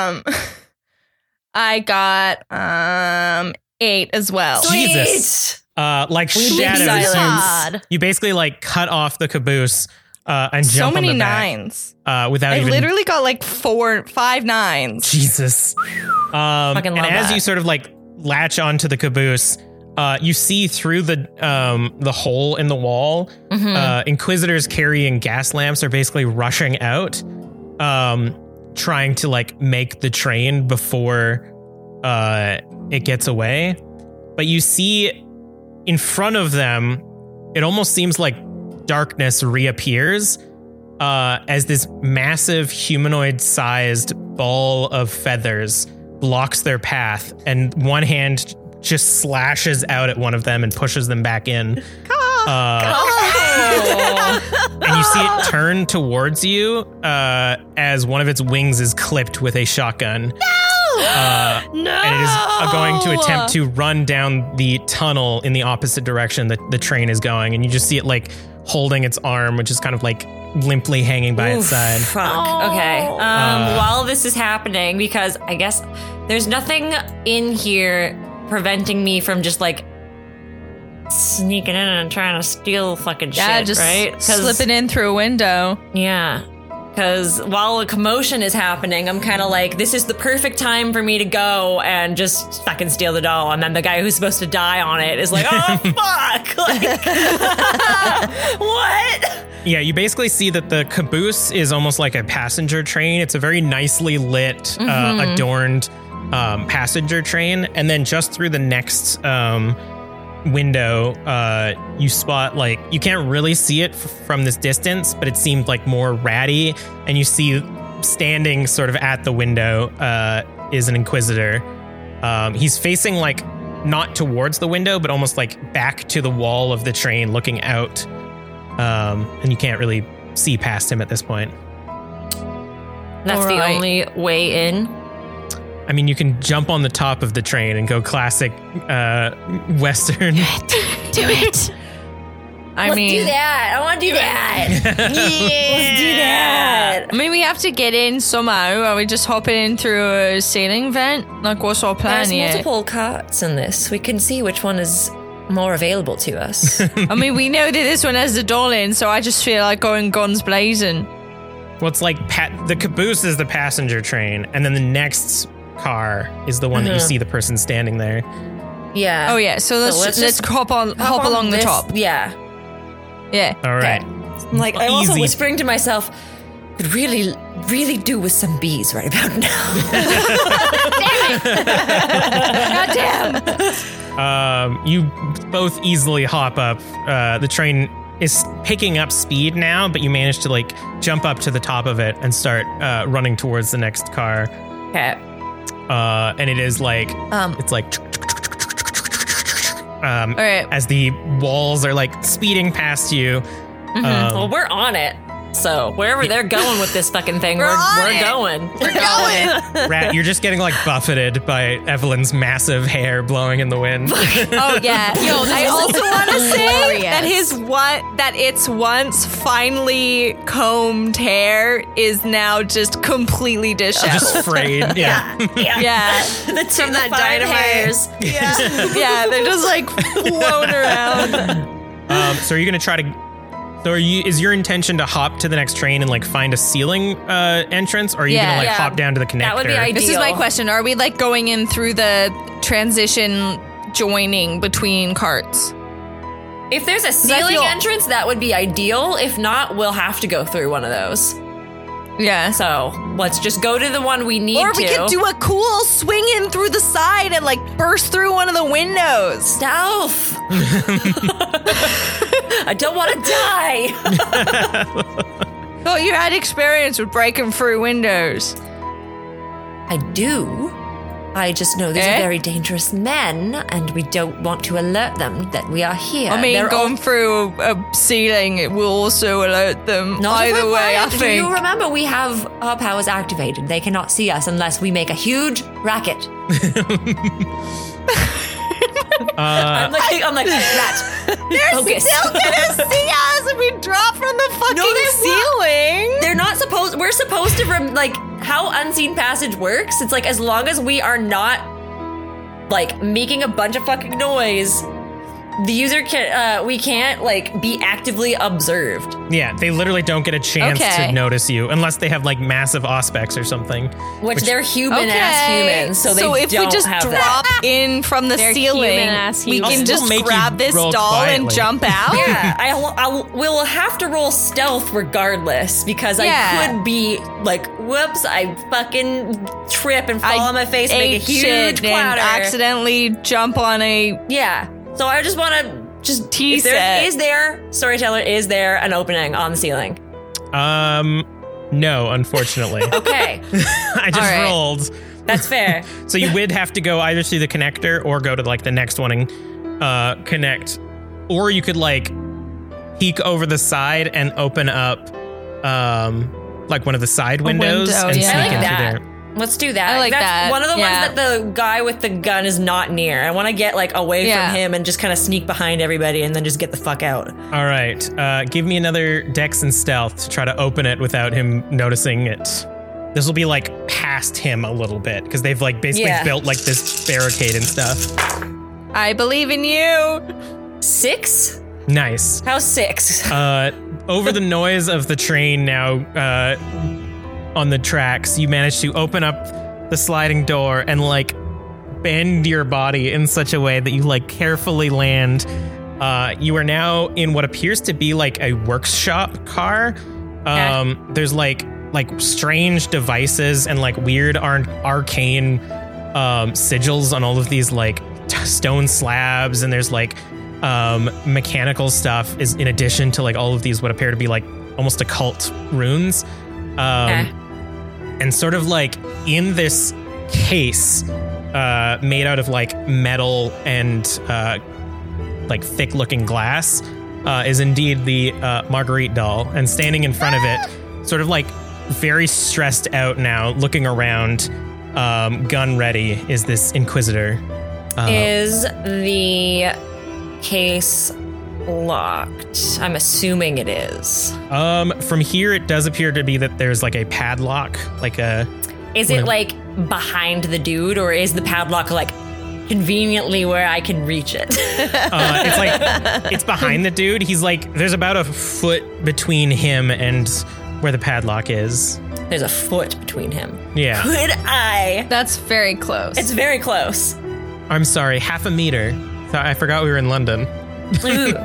8 as well. Jesus. Like shadows. You basically like cut off the caboose and jump on the back. So many 9s. Without even... literally got like 5 9s. Jesus. And as you sort of like latch onto the caboose, you see through the hole in the wall, Inquisitors carrying gas lamps are basically rushing out, trying to like make the train before it gets away. But you see in front of them, it almost seems like darkness reappears as this massive humanoid-sized ball of feathers blocks their path, and one hand just slashes out at one of them and pushes them back in. And you see it turn towards you as one of its wings is clipped with a shotgun. And it is going to attempt to run down the tunnel in the opposite direction that the train is going. And you just see it like holding its arm, which is kind of like limply hanging by its side. Fuck. Okay. While this is happening, because I guess there's nothing in here preventing me from just like sneaking in and trying to steal fucking shit, just right? Slipping in through a window. Yeah. Because while a commotion is happening, I'm kind of like, this is the perfect time for me to go and just fucking steal the doll. And then the guy who's supposed to die on it is like, oh, fuck. Like, what? Yeah, you basically see that the caboose is almost like a passenger train. It's a very nicely lit, adorned passenger train. And then just through the next window, you spot, like, you can't really see it from this distance, but it seemed like more ratty, and you see standing sort of at the window is an Inquisitor. He's facing like not towards the window, but almost like back to the wall of the train, looking out, and you can't really see past him at this point. That's the only way in. I mean, you can jump on the top of the train and go classic Western. Do it. Let's do that. I want to do that. Let's do that. I mean, we have to get in somehow. Are we just hopping in through a ceiling vent? Like, what's our plan There's here? multiple carts in this. We can see which one is more available to us. I mean, we know that this one has the door in, so I just feel like going guns blazing. Well, it's like the caboose is the passenger train, and then the next car is the one that you see the person standing there. Yeah. Oh yeah, so let's hop along the top. Yeah. Yeah. All right. Okay. Like, I'm also Easy. whispering to myself, could really, really do with some bees right about now. Goddamn. You both easily hop up. The train is picking up speed now, but you manage to like jump up to the top of it and start running towards the next car. Okay. And it is like it's like All right. as the walls are like speeding past you. Well, we're on it. So wherever they're going with this fucking thing, we're going. We're going. Rat, you're just getting like buffeted by Evelyn's massive hair blowing in the wind. Oh yeah. Yo, I also want to say that its once finely combed hair is now just completely disheveled. Just frayed. Yeah. yeah. The two that dyed hairs. Yeah, they're just like floating around. So are you gonna try to? So is your intention to hop to the next train and like find a ceiling entrance, or are you gonna like hop down to the connector? That would be ideal. This is my question. Are we like going in through the transition joining between carts? If there's a ceiling entrance, that would be ideal. If not, we'll have to go through one of those. Yeah. So let's just go to the one we need to. Or we could do a cool swing in through the side and like burst through one of the windows. Stealth. I don't want to die. Oh, you had experience with breaking through windows. I do. I just know these are very dangerous men, and we don't want to alert them that we are here. I mean, going through a ceiling, it will also alert them. Not Either way, I Do think. you remember we have our powers activated? They cannot see us unless we make a huge racket. I'm like that. They're still gonna see us if we drop from the fucking ceiling. They're not supposed. We're supposed to like how unseen passage works. It's like as long as we are not like making a bunch of fucking noise, the user can. We can't like be actively observed. Yeah, they literally don't get a chance to notice you unless they have like massive auspex or something. Which they're human ass humans, so they if don't we just have drop that. in from the ceiling, human-ass we humans. can just make you grab this roll doll and quietly. jump out. Yeah, we'll have to roll stealth regardless because I could be like, whoops, I fucking trip and fall on my face, and make a huge shit and clatter, accidentally jump on a Yeah. So I just want to just tease is there storyteller? Is there an opening on the ceiling? No, unfortunately. Okay, I just rolled. that's fair. So you would have to go either through the connector or go to like the next one and connect, or you could like peek over the side and open up like one of the side windows window, and yeah. sneak I like in that. through there. Let's do that. I like That's that, one of the yeah. ones that the guy with the gun is not near. I want to get like away Yeah. from him and just kind of sneak behind everybody and then just get the fuck out. All right, give me another dex and stealth to try to open it without him noticing it. This will be like past him a little bit because they've like basically built like this barricade and stuff. I believe in you. 6? Nice. How's 6? Over the noise of the train now on the tracks, you manage to open up the sliding door and like bend your body in such a way that you like carefully land. You are now in what appears to be like a workshop car. There's like strange devices and like weird arcane sigils on all of these like stone slabs, and there's like mechanical stuff is in addition to like all of these what appear to be like almost occult runes. And sort of like in this case made out of like metal and like thick looking glass is indeed the Marguerite doll, and standing in front of it, sort of like very stressed out now, looking around, gun ready, is this Inquisitor. Is the case locked? I'm assuming it is. From here, it does appear to be that there's like a padlock, like a... Is it like behind the dude, or is the padlock like conveniently where I can reach it? It's like, it's behind the dude. He's like, there's about a foot between him and where the padlock is. There's a foot between him. Yeah. Could I? That's very close. It's very close. I'm sorry, half a meter. So I forgot we were in London. Ooh.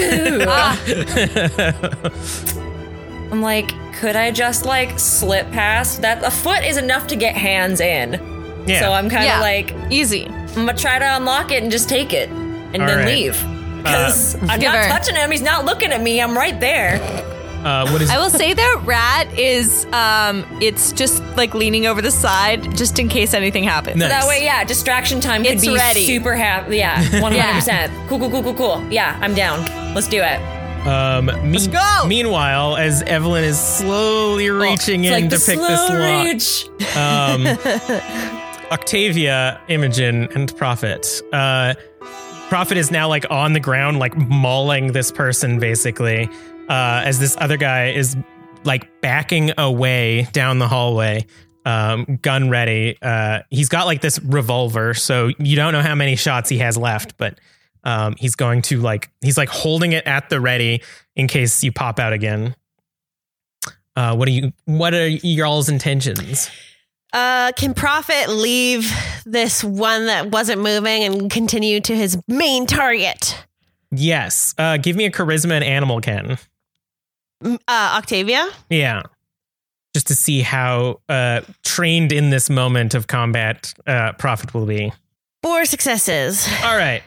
I'm like, could I just like slip past that? A foot is enough to get hands in. Yeah. So I'm kind of like, easy. I'm gonna try to unlock it and just take it and then leave. Because I'm not touching him. He's not looking at me. I'm right there. What is? I will say that rat is, it's just like leaning over the side just in case anything happens. Nice. That way, yeah, distraction time could be ready. super happy. Yeah, 100%. Cool. Yeah, I'm down. Let's do it. Let's go. Meanwhile, as Evelyn is slowly reaching in to pick this lock, Octavia, Imogen, and Prophet. Prophet is now like on the ground, like mauling this person basically, as this other guy is like backing away down the hallway, gun ready. He's got like this revolver, so you don't know how many shots he has left, but he's going to he's holding it at the ready in case you pop out again. What are y'all's intentions? Can Prophet leave this one that wasn't moving and continue to his main target? Yes. Give me a charisma and animal, Ken. Octavia? Yeah. Just to see how trained in this moment of combat Prophet will be. 4 successes. All right.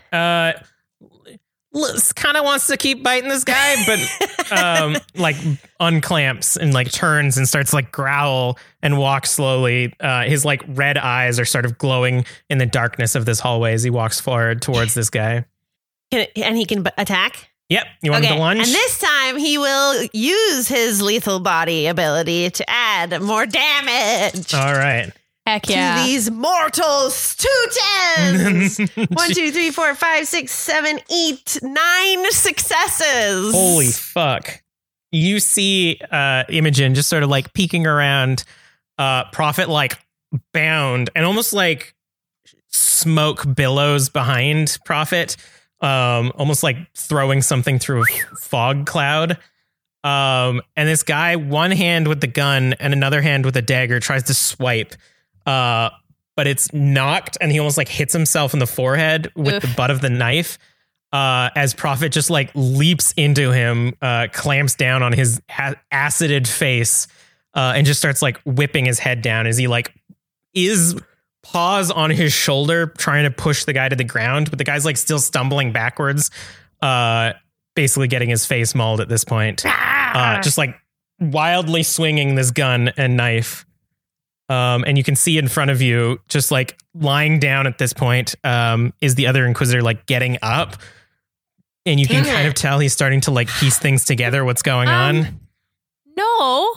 Kind of wants to keep biting this guy, but unclamps and turns and starts growl and walk slowly. His red eyes are sort of glowing in the darkness of this hallway as he walks forward towards this guy. And he can attack? Yep. You want him to lunge? And this time he will use his lethal body ability to add more damage. All right. Heck yeah. To these mortals. 2 10s. 1, 2, 3, 4, 5, 6, 7, 8, 9 successes. Holy fuck. You see Imogen just sort of peeking around, Prophet bound, and almost smoke billows behind Prophet. Almost throwing something through a fog cloud. And this guy, one hand with the gun and another hand with a dagger, tries to swipe. But it's knocked and he almost hits himself in the forehead with the butt of the knife. As Prophet just leaps into him, clamps down on his acided face, and just starts whipping his head down as he is paws on his shoulder, trying to push the guy to the ground, but the guy's still stumbling backwards, basically getting his face mauled at this point. Just wildly swinging this gun and knife. And you can see in front of you, just lying down at this point, is the other Inquisitor getting up, and you can kind of tell he's starting to piece things together. What's going on? No.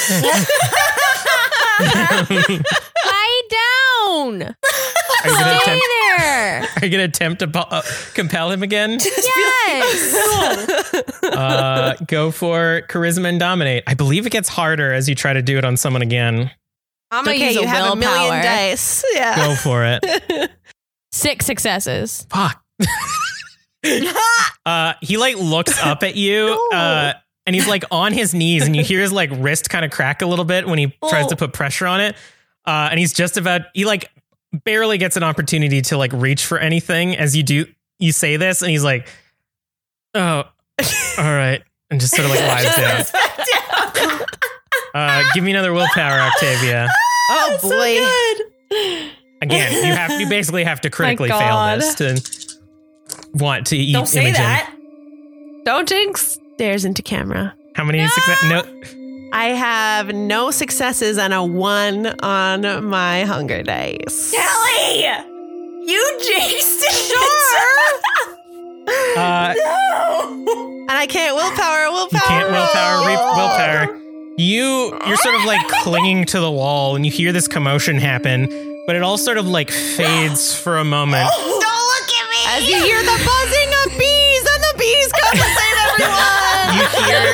Lie down. Are you gonna Stay there. Are you going to attempt to compel him again? Yes. Go for charisma and dominate. I believe it gets harder as you try to do it on someone again. I'm going to use you have willpower. a million dice. Yeah. Go for it. 6 successes. Fuck. He looks up at you, and he's on his knees, and you hear his wrist kind of crack a little bit when he tries to put pressure on it. And he's just about, he barely gets an opportunity to reach for anything as you say this, and he's oh, all right, and just sort of lies down. Give me another willpower, Octavia. Oh boy! Again, you basically have to critically fail this to want to eat. Don't say Imogen. that. Don't jinx. Stares into camera. How many success? No. I have no successes and a 1 on my hunger dice. Kelly! You jinxed it! Sure. No! And I can't willpower. You can't willpower. You're sort of clinging to the wall, and you hear this commotion happen. but it all sort of like fades for a moment. Don't look at me! As you hear the buzzing of bees, and the bees come to save everyone! You hear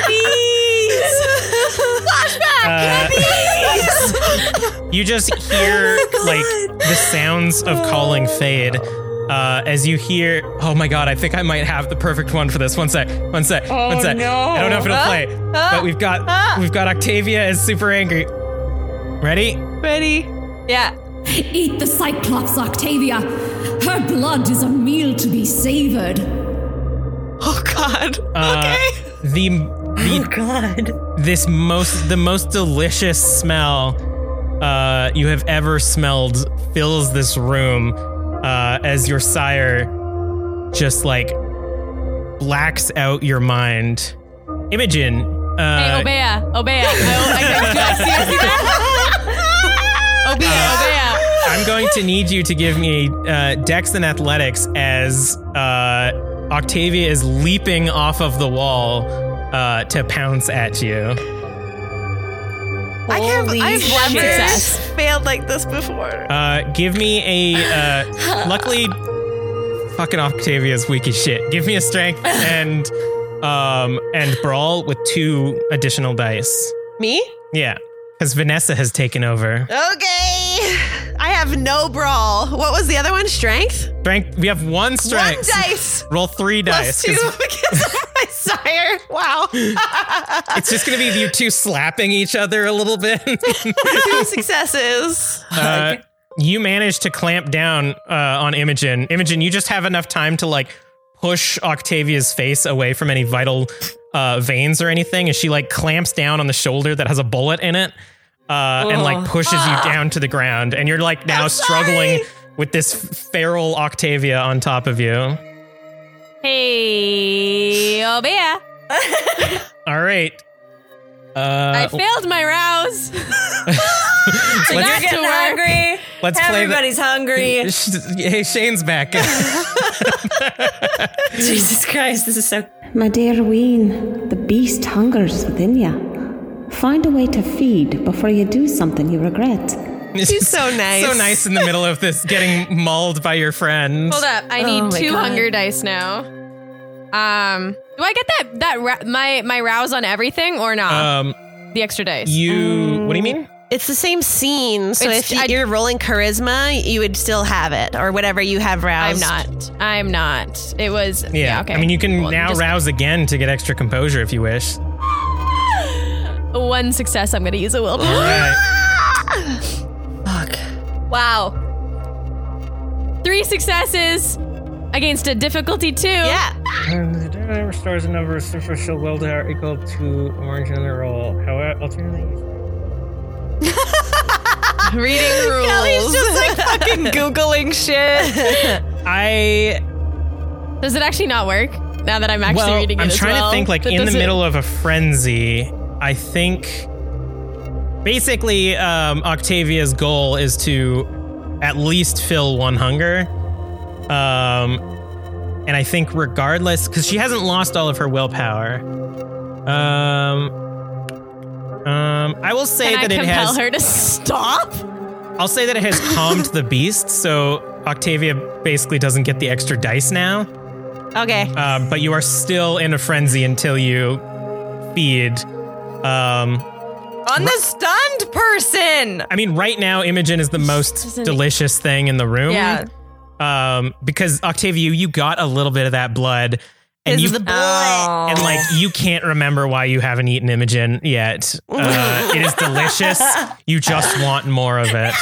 Flashback! You just hear like the sounds of calling fade. As you hear, oh my god, I think I might have the perfect one for this. One sec. No. I don't know if it'll play, but we've got Octavia is super angry. Ready? Yeah. Eat the Cyclops, Octavia. Her blood is a meal to be savored. Oh god. Okay. The most delicious smell you have ever smelled fills this room as your sire just like blacks out your mind. Imogen. Hey, Obeah. Do I see that? Obeah. I'm going to need you to give me Dex and Athletics as Octavia is leaping off of the wall to pounce at you. I've never success. failed like this before. Give me a. Luckily, fucking Octavia's weak as shit. Give me a strength and brawl with 2 additional dice. Me? Yeah, because Vanessa has taken over. Okay. I have no brawl. What was the other one? Strength? Strength. We have 1 strength. 1 dice. Roll 3 dice. Plus 2 because of my sire. Wow. It's just gonna be you 2 slapping each other a little bit. 2 successes. You managed to clamp down on Imogen. Imogen, you just have enough time to like push Octavia's face away from any vital veins or anything, as she like clamps down on the shoulder that has a bullet in it, and like pushes you down to the ground, and you're like now struggling with this feral Octavia on top of you. Hey, Obeah. All right. I failed my rouse. So you're getting hungry. Let's play. Everybody's hungry. Hey, Shane's back. Jesus Christ, this is so. My dear Ween, the beast hungers within you. Find a way to feed before you do something you regret. She's so nice. So nice in the middle of this getting mauled by your friend. Hold up, I need 2 hunger dice now. Do I get my rouse on everything or not? The extra dice. What do you mean? It's the same scene, so if you're rolling charisma, you would still have it, or whatever you have roused. I'm not. It was... Yeah, okay. I mean, you can rouse again to get extra composure if you wish. 1 success, I'm going to use a willpower. All right. Fuck. Wow. 3 successes against a difficulty 2. Yeah. The data restores a number of superficial willpower equal to orange on the roll. However, alternatively... Reading rules. Kelly's just like fucking Googling shit. Does it actually not work? Now that I'm actually reading it I'm as trying well? to think, like, in the middle of a frenzy, I think... Basically, Octavia's goal is to at least fill 1 hunger. And I think regardless... Because she hasn't lost all of her willpower. I will say that it has... compel her to stop? I'll say that it has calmed the beast, so Octavia basically doesn't get the extra dice now. Okay. But you are still in a frenzy until you feed. On the stunned person. I mean, right now, Imogen is the most delicious thing in the room. Yeah. Because Octavia, you got a little bit of that blood. And you, and like you can't remember why you haven't eaten Imogen yet. It is delicious. You just want more of it.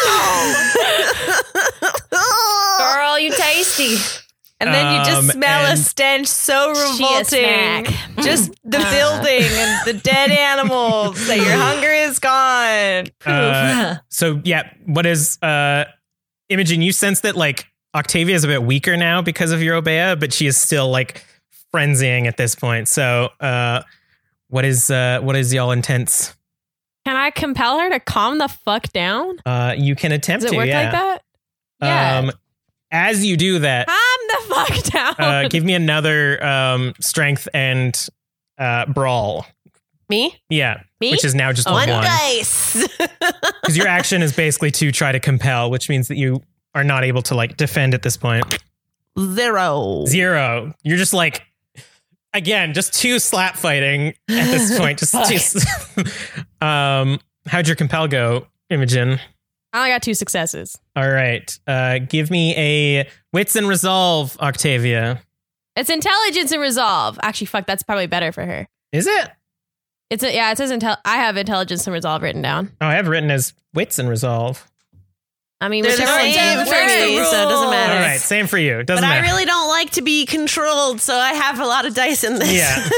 Girl, you tasty. And then you just smell a stench so revolting. Just the building and the dead animals. That your hunger is gone. So yeah, what is Imogen? You sense that like Octavia is a bit weaker now because of your Obeah, but she is still like frenzying at this point. So what is y'all intents? Can I compel her to calm the fuck down? You can attempt to. Does it work like that? Yeah. As you do that, calm the fuck down. Give me another strength and brawl. Me? Yeah. Me? Which is now just One one. dice. Because your action is basically to try to compel, which means that you are not able to like defend at this point. 0. 0. You're just like, again, just 2 slap fighting at this point. Just how'd your compel go, Imogen? I only got 2 successes. All right. Give me a wits and resolve, Octavia. It's intelligence and resolve. Actually, fuck, that's probably better for her. Is it? It says I have intelligence and resolve written down. Oh, I have written as wits and resolve. I mean, They're the whichever one's same in for me, so it doesn't matter. All right, same for you. Doesn't But matter. I really don't like to be controlled, so I have a lot of dice in this. Yeah.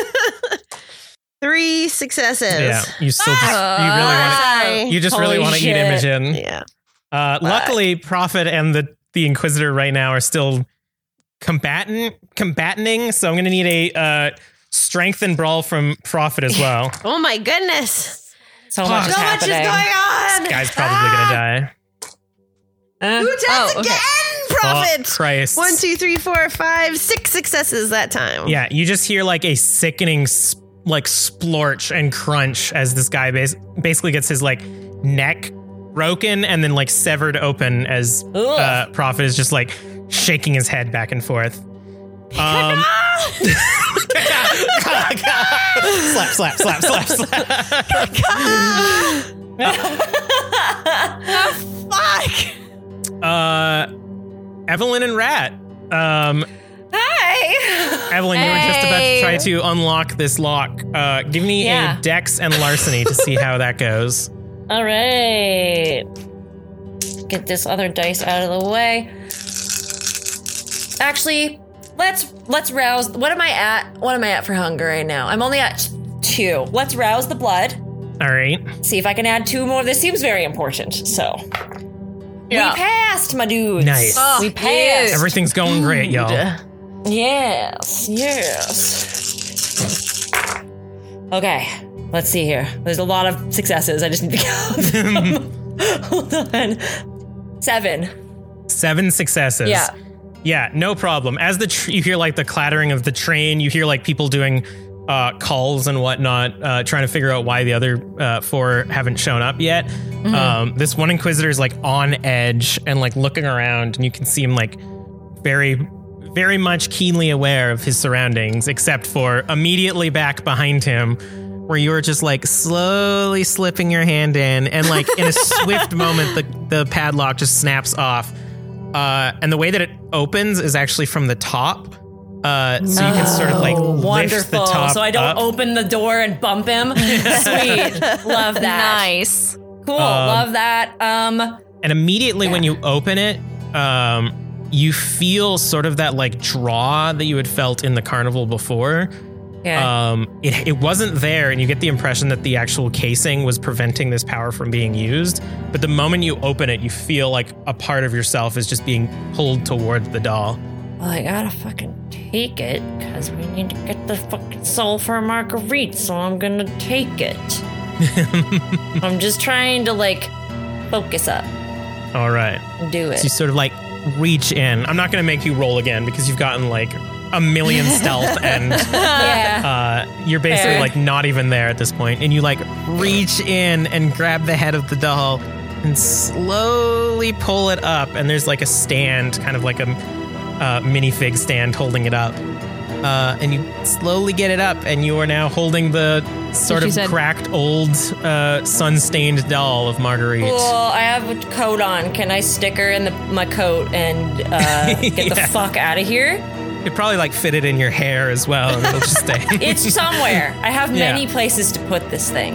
3 successes. Yeah. You still just, you just really want to eat Imogen. Yeah. Luckily, Prophet and the Inquisitor right now are still combating. So I'm going to need a strength and brawl from Prophet as well. Oh my goodness. So much is happening. going on. This guy's probably going to die. Who does again? Prophet. Oh, Christ. 1, 2, 3, 4, 5, 6 successes that time. Yeah, you just hear like a sickening splorch and crunch as this guy basically gets his like neck broken and then like severed open as Prophet is just like shaking his head back and forth. Slap. Fuck. Evelyn and Rat. Hi. Evelyn, you were just about to try to unlock this lock. Give me a Dex and Larceny to see how that goes. All right. Get this other dice out of the way. Actually, let's rouse. What am I at for hunger right now? I'm only at 2. Let's rouse the blood. All right. See if I can add 2 more. This seems very important. So, we passed, my dudes. Nice. We passed. Everything's going great, y'all. Yes. Okay, let's see here. There's a lot of successes. I just need to count them. Hold on. 7. 7 successes. Yeah. Yeah, no problem. As you hear like the clattering of the train, you hear like people doing calls and whatnot, trying to figure out why the other 4 haven't shown up yet. Mm-hmm. This one Inquisitor is like on edge and like looking around, and you can see him like very, very much keenly aware of his surroundings, except for immediately back behind him, where you are just like slowly slipping your hand in, and like in a swift moment, the padlock just snaps off. And the way that it opens is actually from the top. So you can sort of like lift the top so I don't up. open the door and bump him. Sweet. Love that. Nice. Cool. Love that. And immediately when you open it, you feel sort of that like draw that you had felt in the carnival before. Yeah. It wasn't there, and you get the impression that the actual casing was preventing this power from being used. But the moment you open it, you feel like a part of yourself is just being pulled toward the doll. Well, I gotta fucking take it, because we need to get the fucking soul for Marguerite, so I'm gonna take it. I'm just trying to, like, focus up. All right. Do it. So you sort of, like, reach in. I'm not going to make you roll again, because you've gotten, like, a million stealth, and you're basically, like, not even there at this point. And you, like, reach in and grab the head of the doll and slowly pull it up. And there's, like, a stand, kind of like a minifig stand holding it up. And you slowly get it up, and you are now holding the sort of cracked, old, sun-stained doll of Marguerite. Cool, I have a coat on. Can I stick her in my coat and get the fuck out of here? You'd probably, like, fit it in your hair as well, and it'll just stay. It's somewhere. I have many places to put this thing.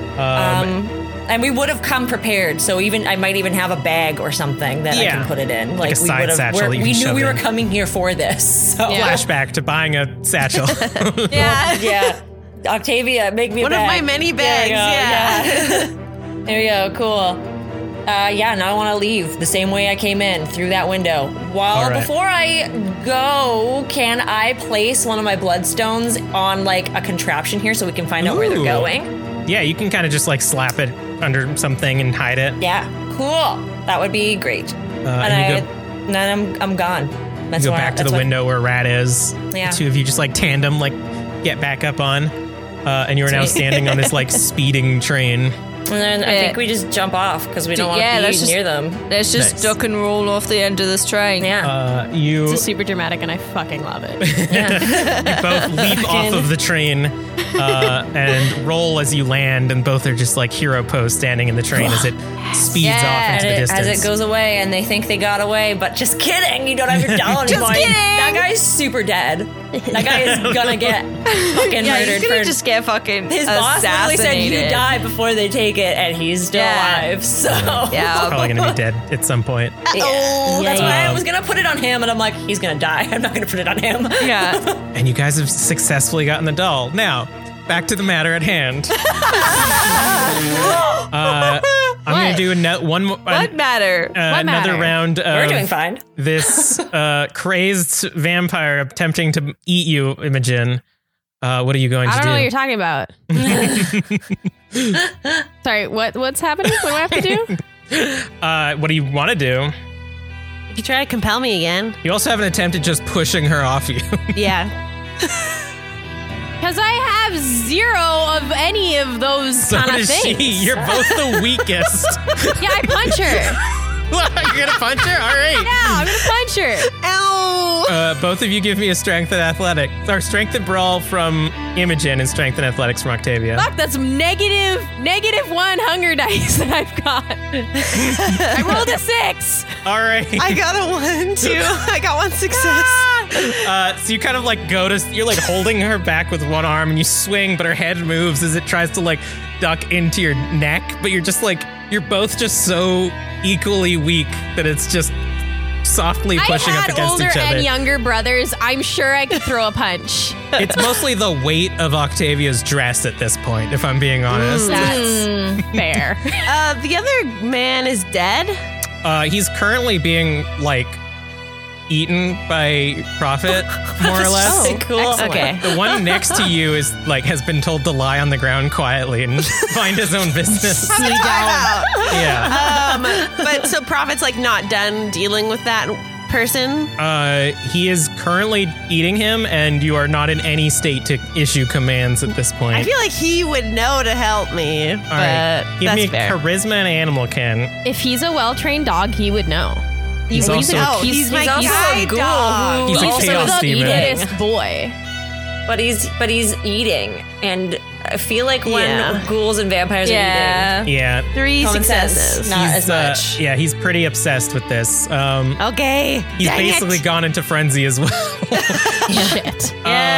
And we would have come prepared, so I might even have a bag or something that I can put it in. Like a side satchel. We knew we were coming here for this. So. Flashback to buying a satchel. Yeah. Octavia, make me a bag. One of my many bags. Yeah. There we go. Cool. Now I want to leave the same way I came in, through that window. Before I go, can I place one of my bloodstones on, like, a contraption here so we can find out where they're going? Yeah, you can kind of just, like, slap it under something and hide it. Yeah, cool. That would be great. Then I'm gone. You go back to the window where Rat is. Yeah. The two of you just, like, tandem, like, get back up on. and you are now standing on this like speeding train. And then I think we just jump off because we don't want to be near them. Let's just duck and roll off the end of this train. Yeah. It's super dramatic and I fucking love it. You both leap off of the train and roll as you land, and both are just like hero pose standing in the train as it speeds off into the distance. As it goes away and they think they got away, but just kidding, you don't have your doll anymore. Just kidding. That guy's super dead. That guy is gonna get fucking murdered. He's gonna just get fucking his boss literally said you die before they take it, and he's still alive. So he's probably gonna be dead at some point. That's why I was gonna put it on him, and I'm like, he's gonna die. I'm not gonna put it on him. Yeah. And you guys have successfully gotten the doll. Now, back to the matter at hand. I'm going to do What matter? Another round of We're doing fine. This crazed vampire attempting to eat you, Imogen. What are you going to do? I don't know what you're talking about. Sorry, what's happening? What do I have to do? What do you want to do? You try to compel me again. You also have an attempt at just pushing her off you. Yeah. Because I have 0 of any of those kind of things. She. You're both the weakest. Yeah, I punch her. You're gonna punch her? All right. Yeah, I'm gonna punch her. Ow! Both of you give me a strength and athletics. Or strength and brawl from Imogen and strength and athletics from Octavia. Fuck, that's -1 hunger dice that I've got. I rolled a 6. All right. I got a 1 too. I got 1 success. So you kind of like you're like holding her back with one arm and you swing, but her head moves as it tries to like duck into your neck. But you're both just so equally weak that it's just softly pushing up against each other. I've had older and younger brothers. I'm sure I could throw a punch. It's mostly the weight of Octavia's dress at this point, if I'm being honest. That's fair. The other man is dead. He's currently being like eaten by Prophet, more or less. Oh, cool. Okay. The one next to you is like has been told to lie on the ground quietly and mind his own business. Yeah. But so Prophet's like not done dealing with that person. He is currently eating him, and you are not in any state to issue commands at this point. I feel like he would know to help me. All right. Give me charisma and animal, Ken. If he's a well-trained dog, he would know. He's my guide ghoul dog. He's a chaos the demon. eatest boy. But he's eating, and I feel like when ghouls and vampires are eating, Yeah. 3 successes. not as much. Yeah, he's pretty obsessed with this. Okay. He's Dang basically gone into frenzy as well. Shit.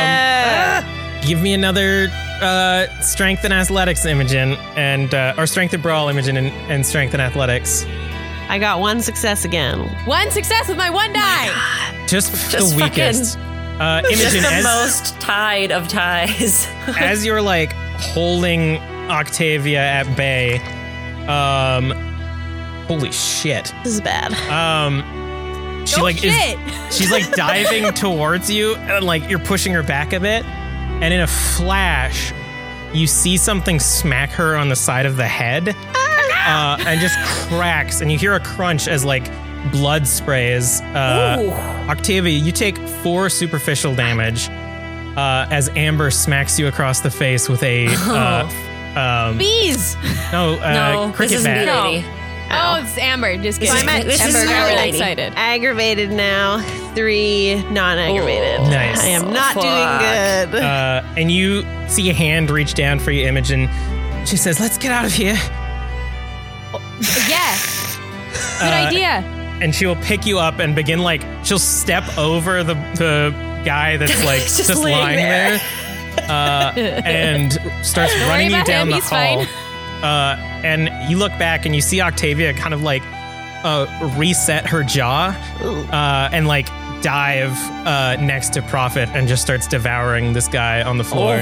Give me another strength and athletics, Imogen, and or strength and brawl, Imogen, and strength and athletics. I got 1 success again. 1 success with my 1 die. Just the weakest. Imogen, just the most tied of ties. as you're like holding Octavia at bay, holy shit. This is bad. She's like diving towards you, and like you're pushing her back a bit, and in a flash, you see something smack her on the side of the head, and just cracks, and you hear a crunch as like blood sprays. Octavia, you take 4 superficial damage as Amber smacks you across the face with a Bees. No, cricket this isn't bat. Bee Lady. Oh, it's Amber. Just kidding. This is Amber got Bee really Lady. excited. Aggravated now. 3 non-aggravated. Nice. I am not doing good. And you see a hand reach down for you, Imogen. She says, "Let's get out of here." Yeah. Good idea. And she will pick you up and begin like she'll step over the guy that's like just lying there, and starts running you about down him, the he's hall. fine. And you look back and you see Octavia kind of like reset her jaw and like dive next to Prophet and just starts devouring this guy on the floor.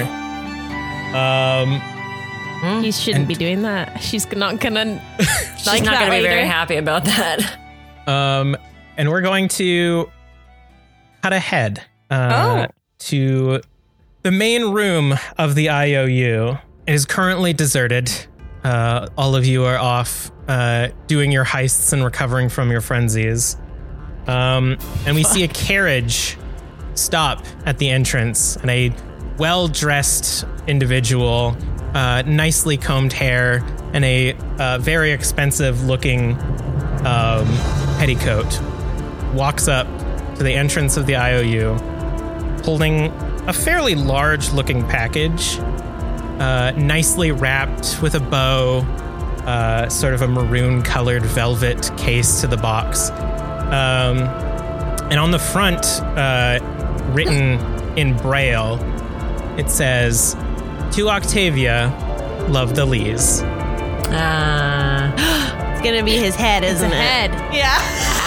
He shouldn't be doing that. She's not gonna. She's not going to be very happy about that. And we're going to cut ahead to the main room of the IOU. It is currently deserted. All of you are off doing your heists and recovering from your frenzies. And we see a carriage stop at the entrance, and a well-dressed individual, nicely combed hair, and a very expensive looking petticoat, walks up to the entrance of the IOU, holding a fairly large looking package, nicely wrapped with a bow, sort of a maroon colored velvet case to the box. And on the front, written in Braille, it says, "To Octavia, love the Lees." It's going to be his head, isn't it? Head. Yeah.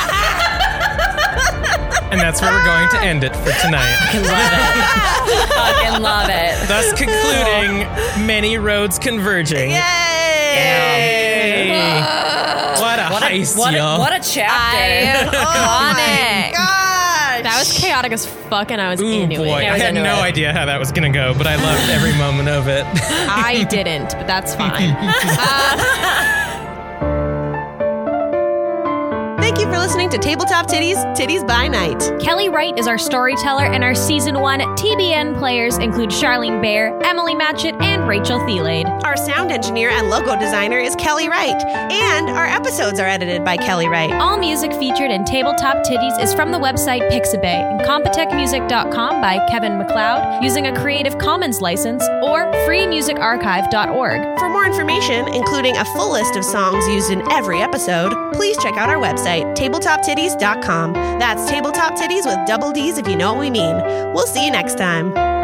And that's where we're going to end it for tonight. Fucking love it. Thus concluding Many Roads Converging. Yay! What a heist, y'all. What a chapter. Iconic. That was chaotic as fuck, and I was Ooh, into boy. it. I had no idea how that was going to go, but I loved every moment of it. I didn't, but that's fine. Thank you for listening to Tabletop Titties, Titties by Night. Kelly Wright is our storyteller, and our Season 1 TBN players include Charlene Bear, Emily Matchett, and Rachel Thielade. Our sound engineer and logo designer is Kelly Wright, and our episodes are edited by Kelly Wright. All music featured in Tabletop Titties is from the website Pixabay and Compotechmusic.com by Kevin MacLeod using a Creative Commons license or freemusicarchive.org. For more information, including a full list of songs used in every episode, please check out our website, tabletoptitties.com. That's Tabletop Titties with double D's if you know what we mean. We'll see you next time.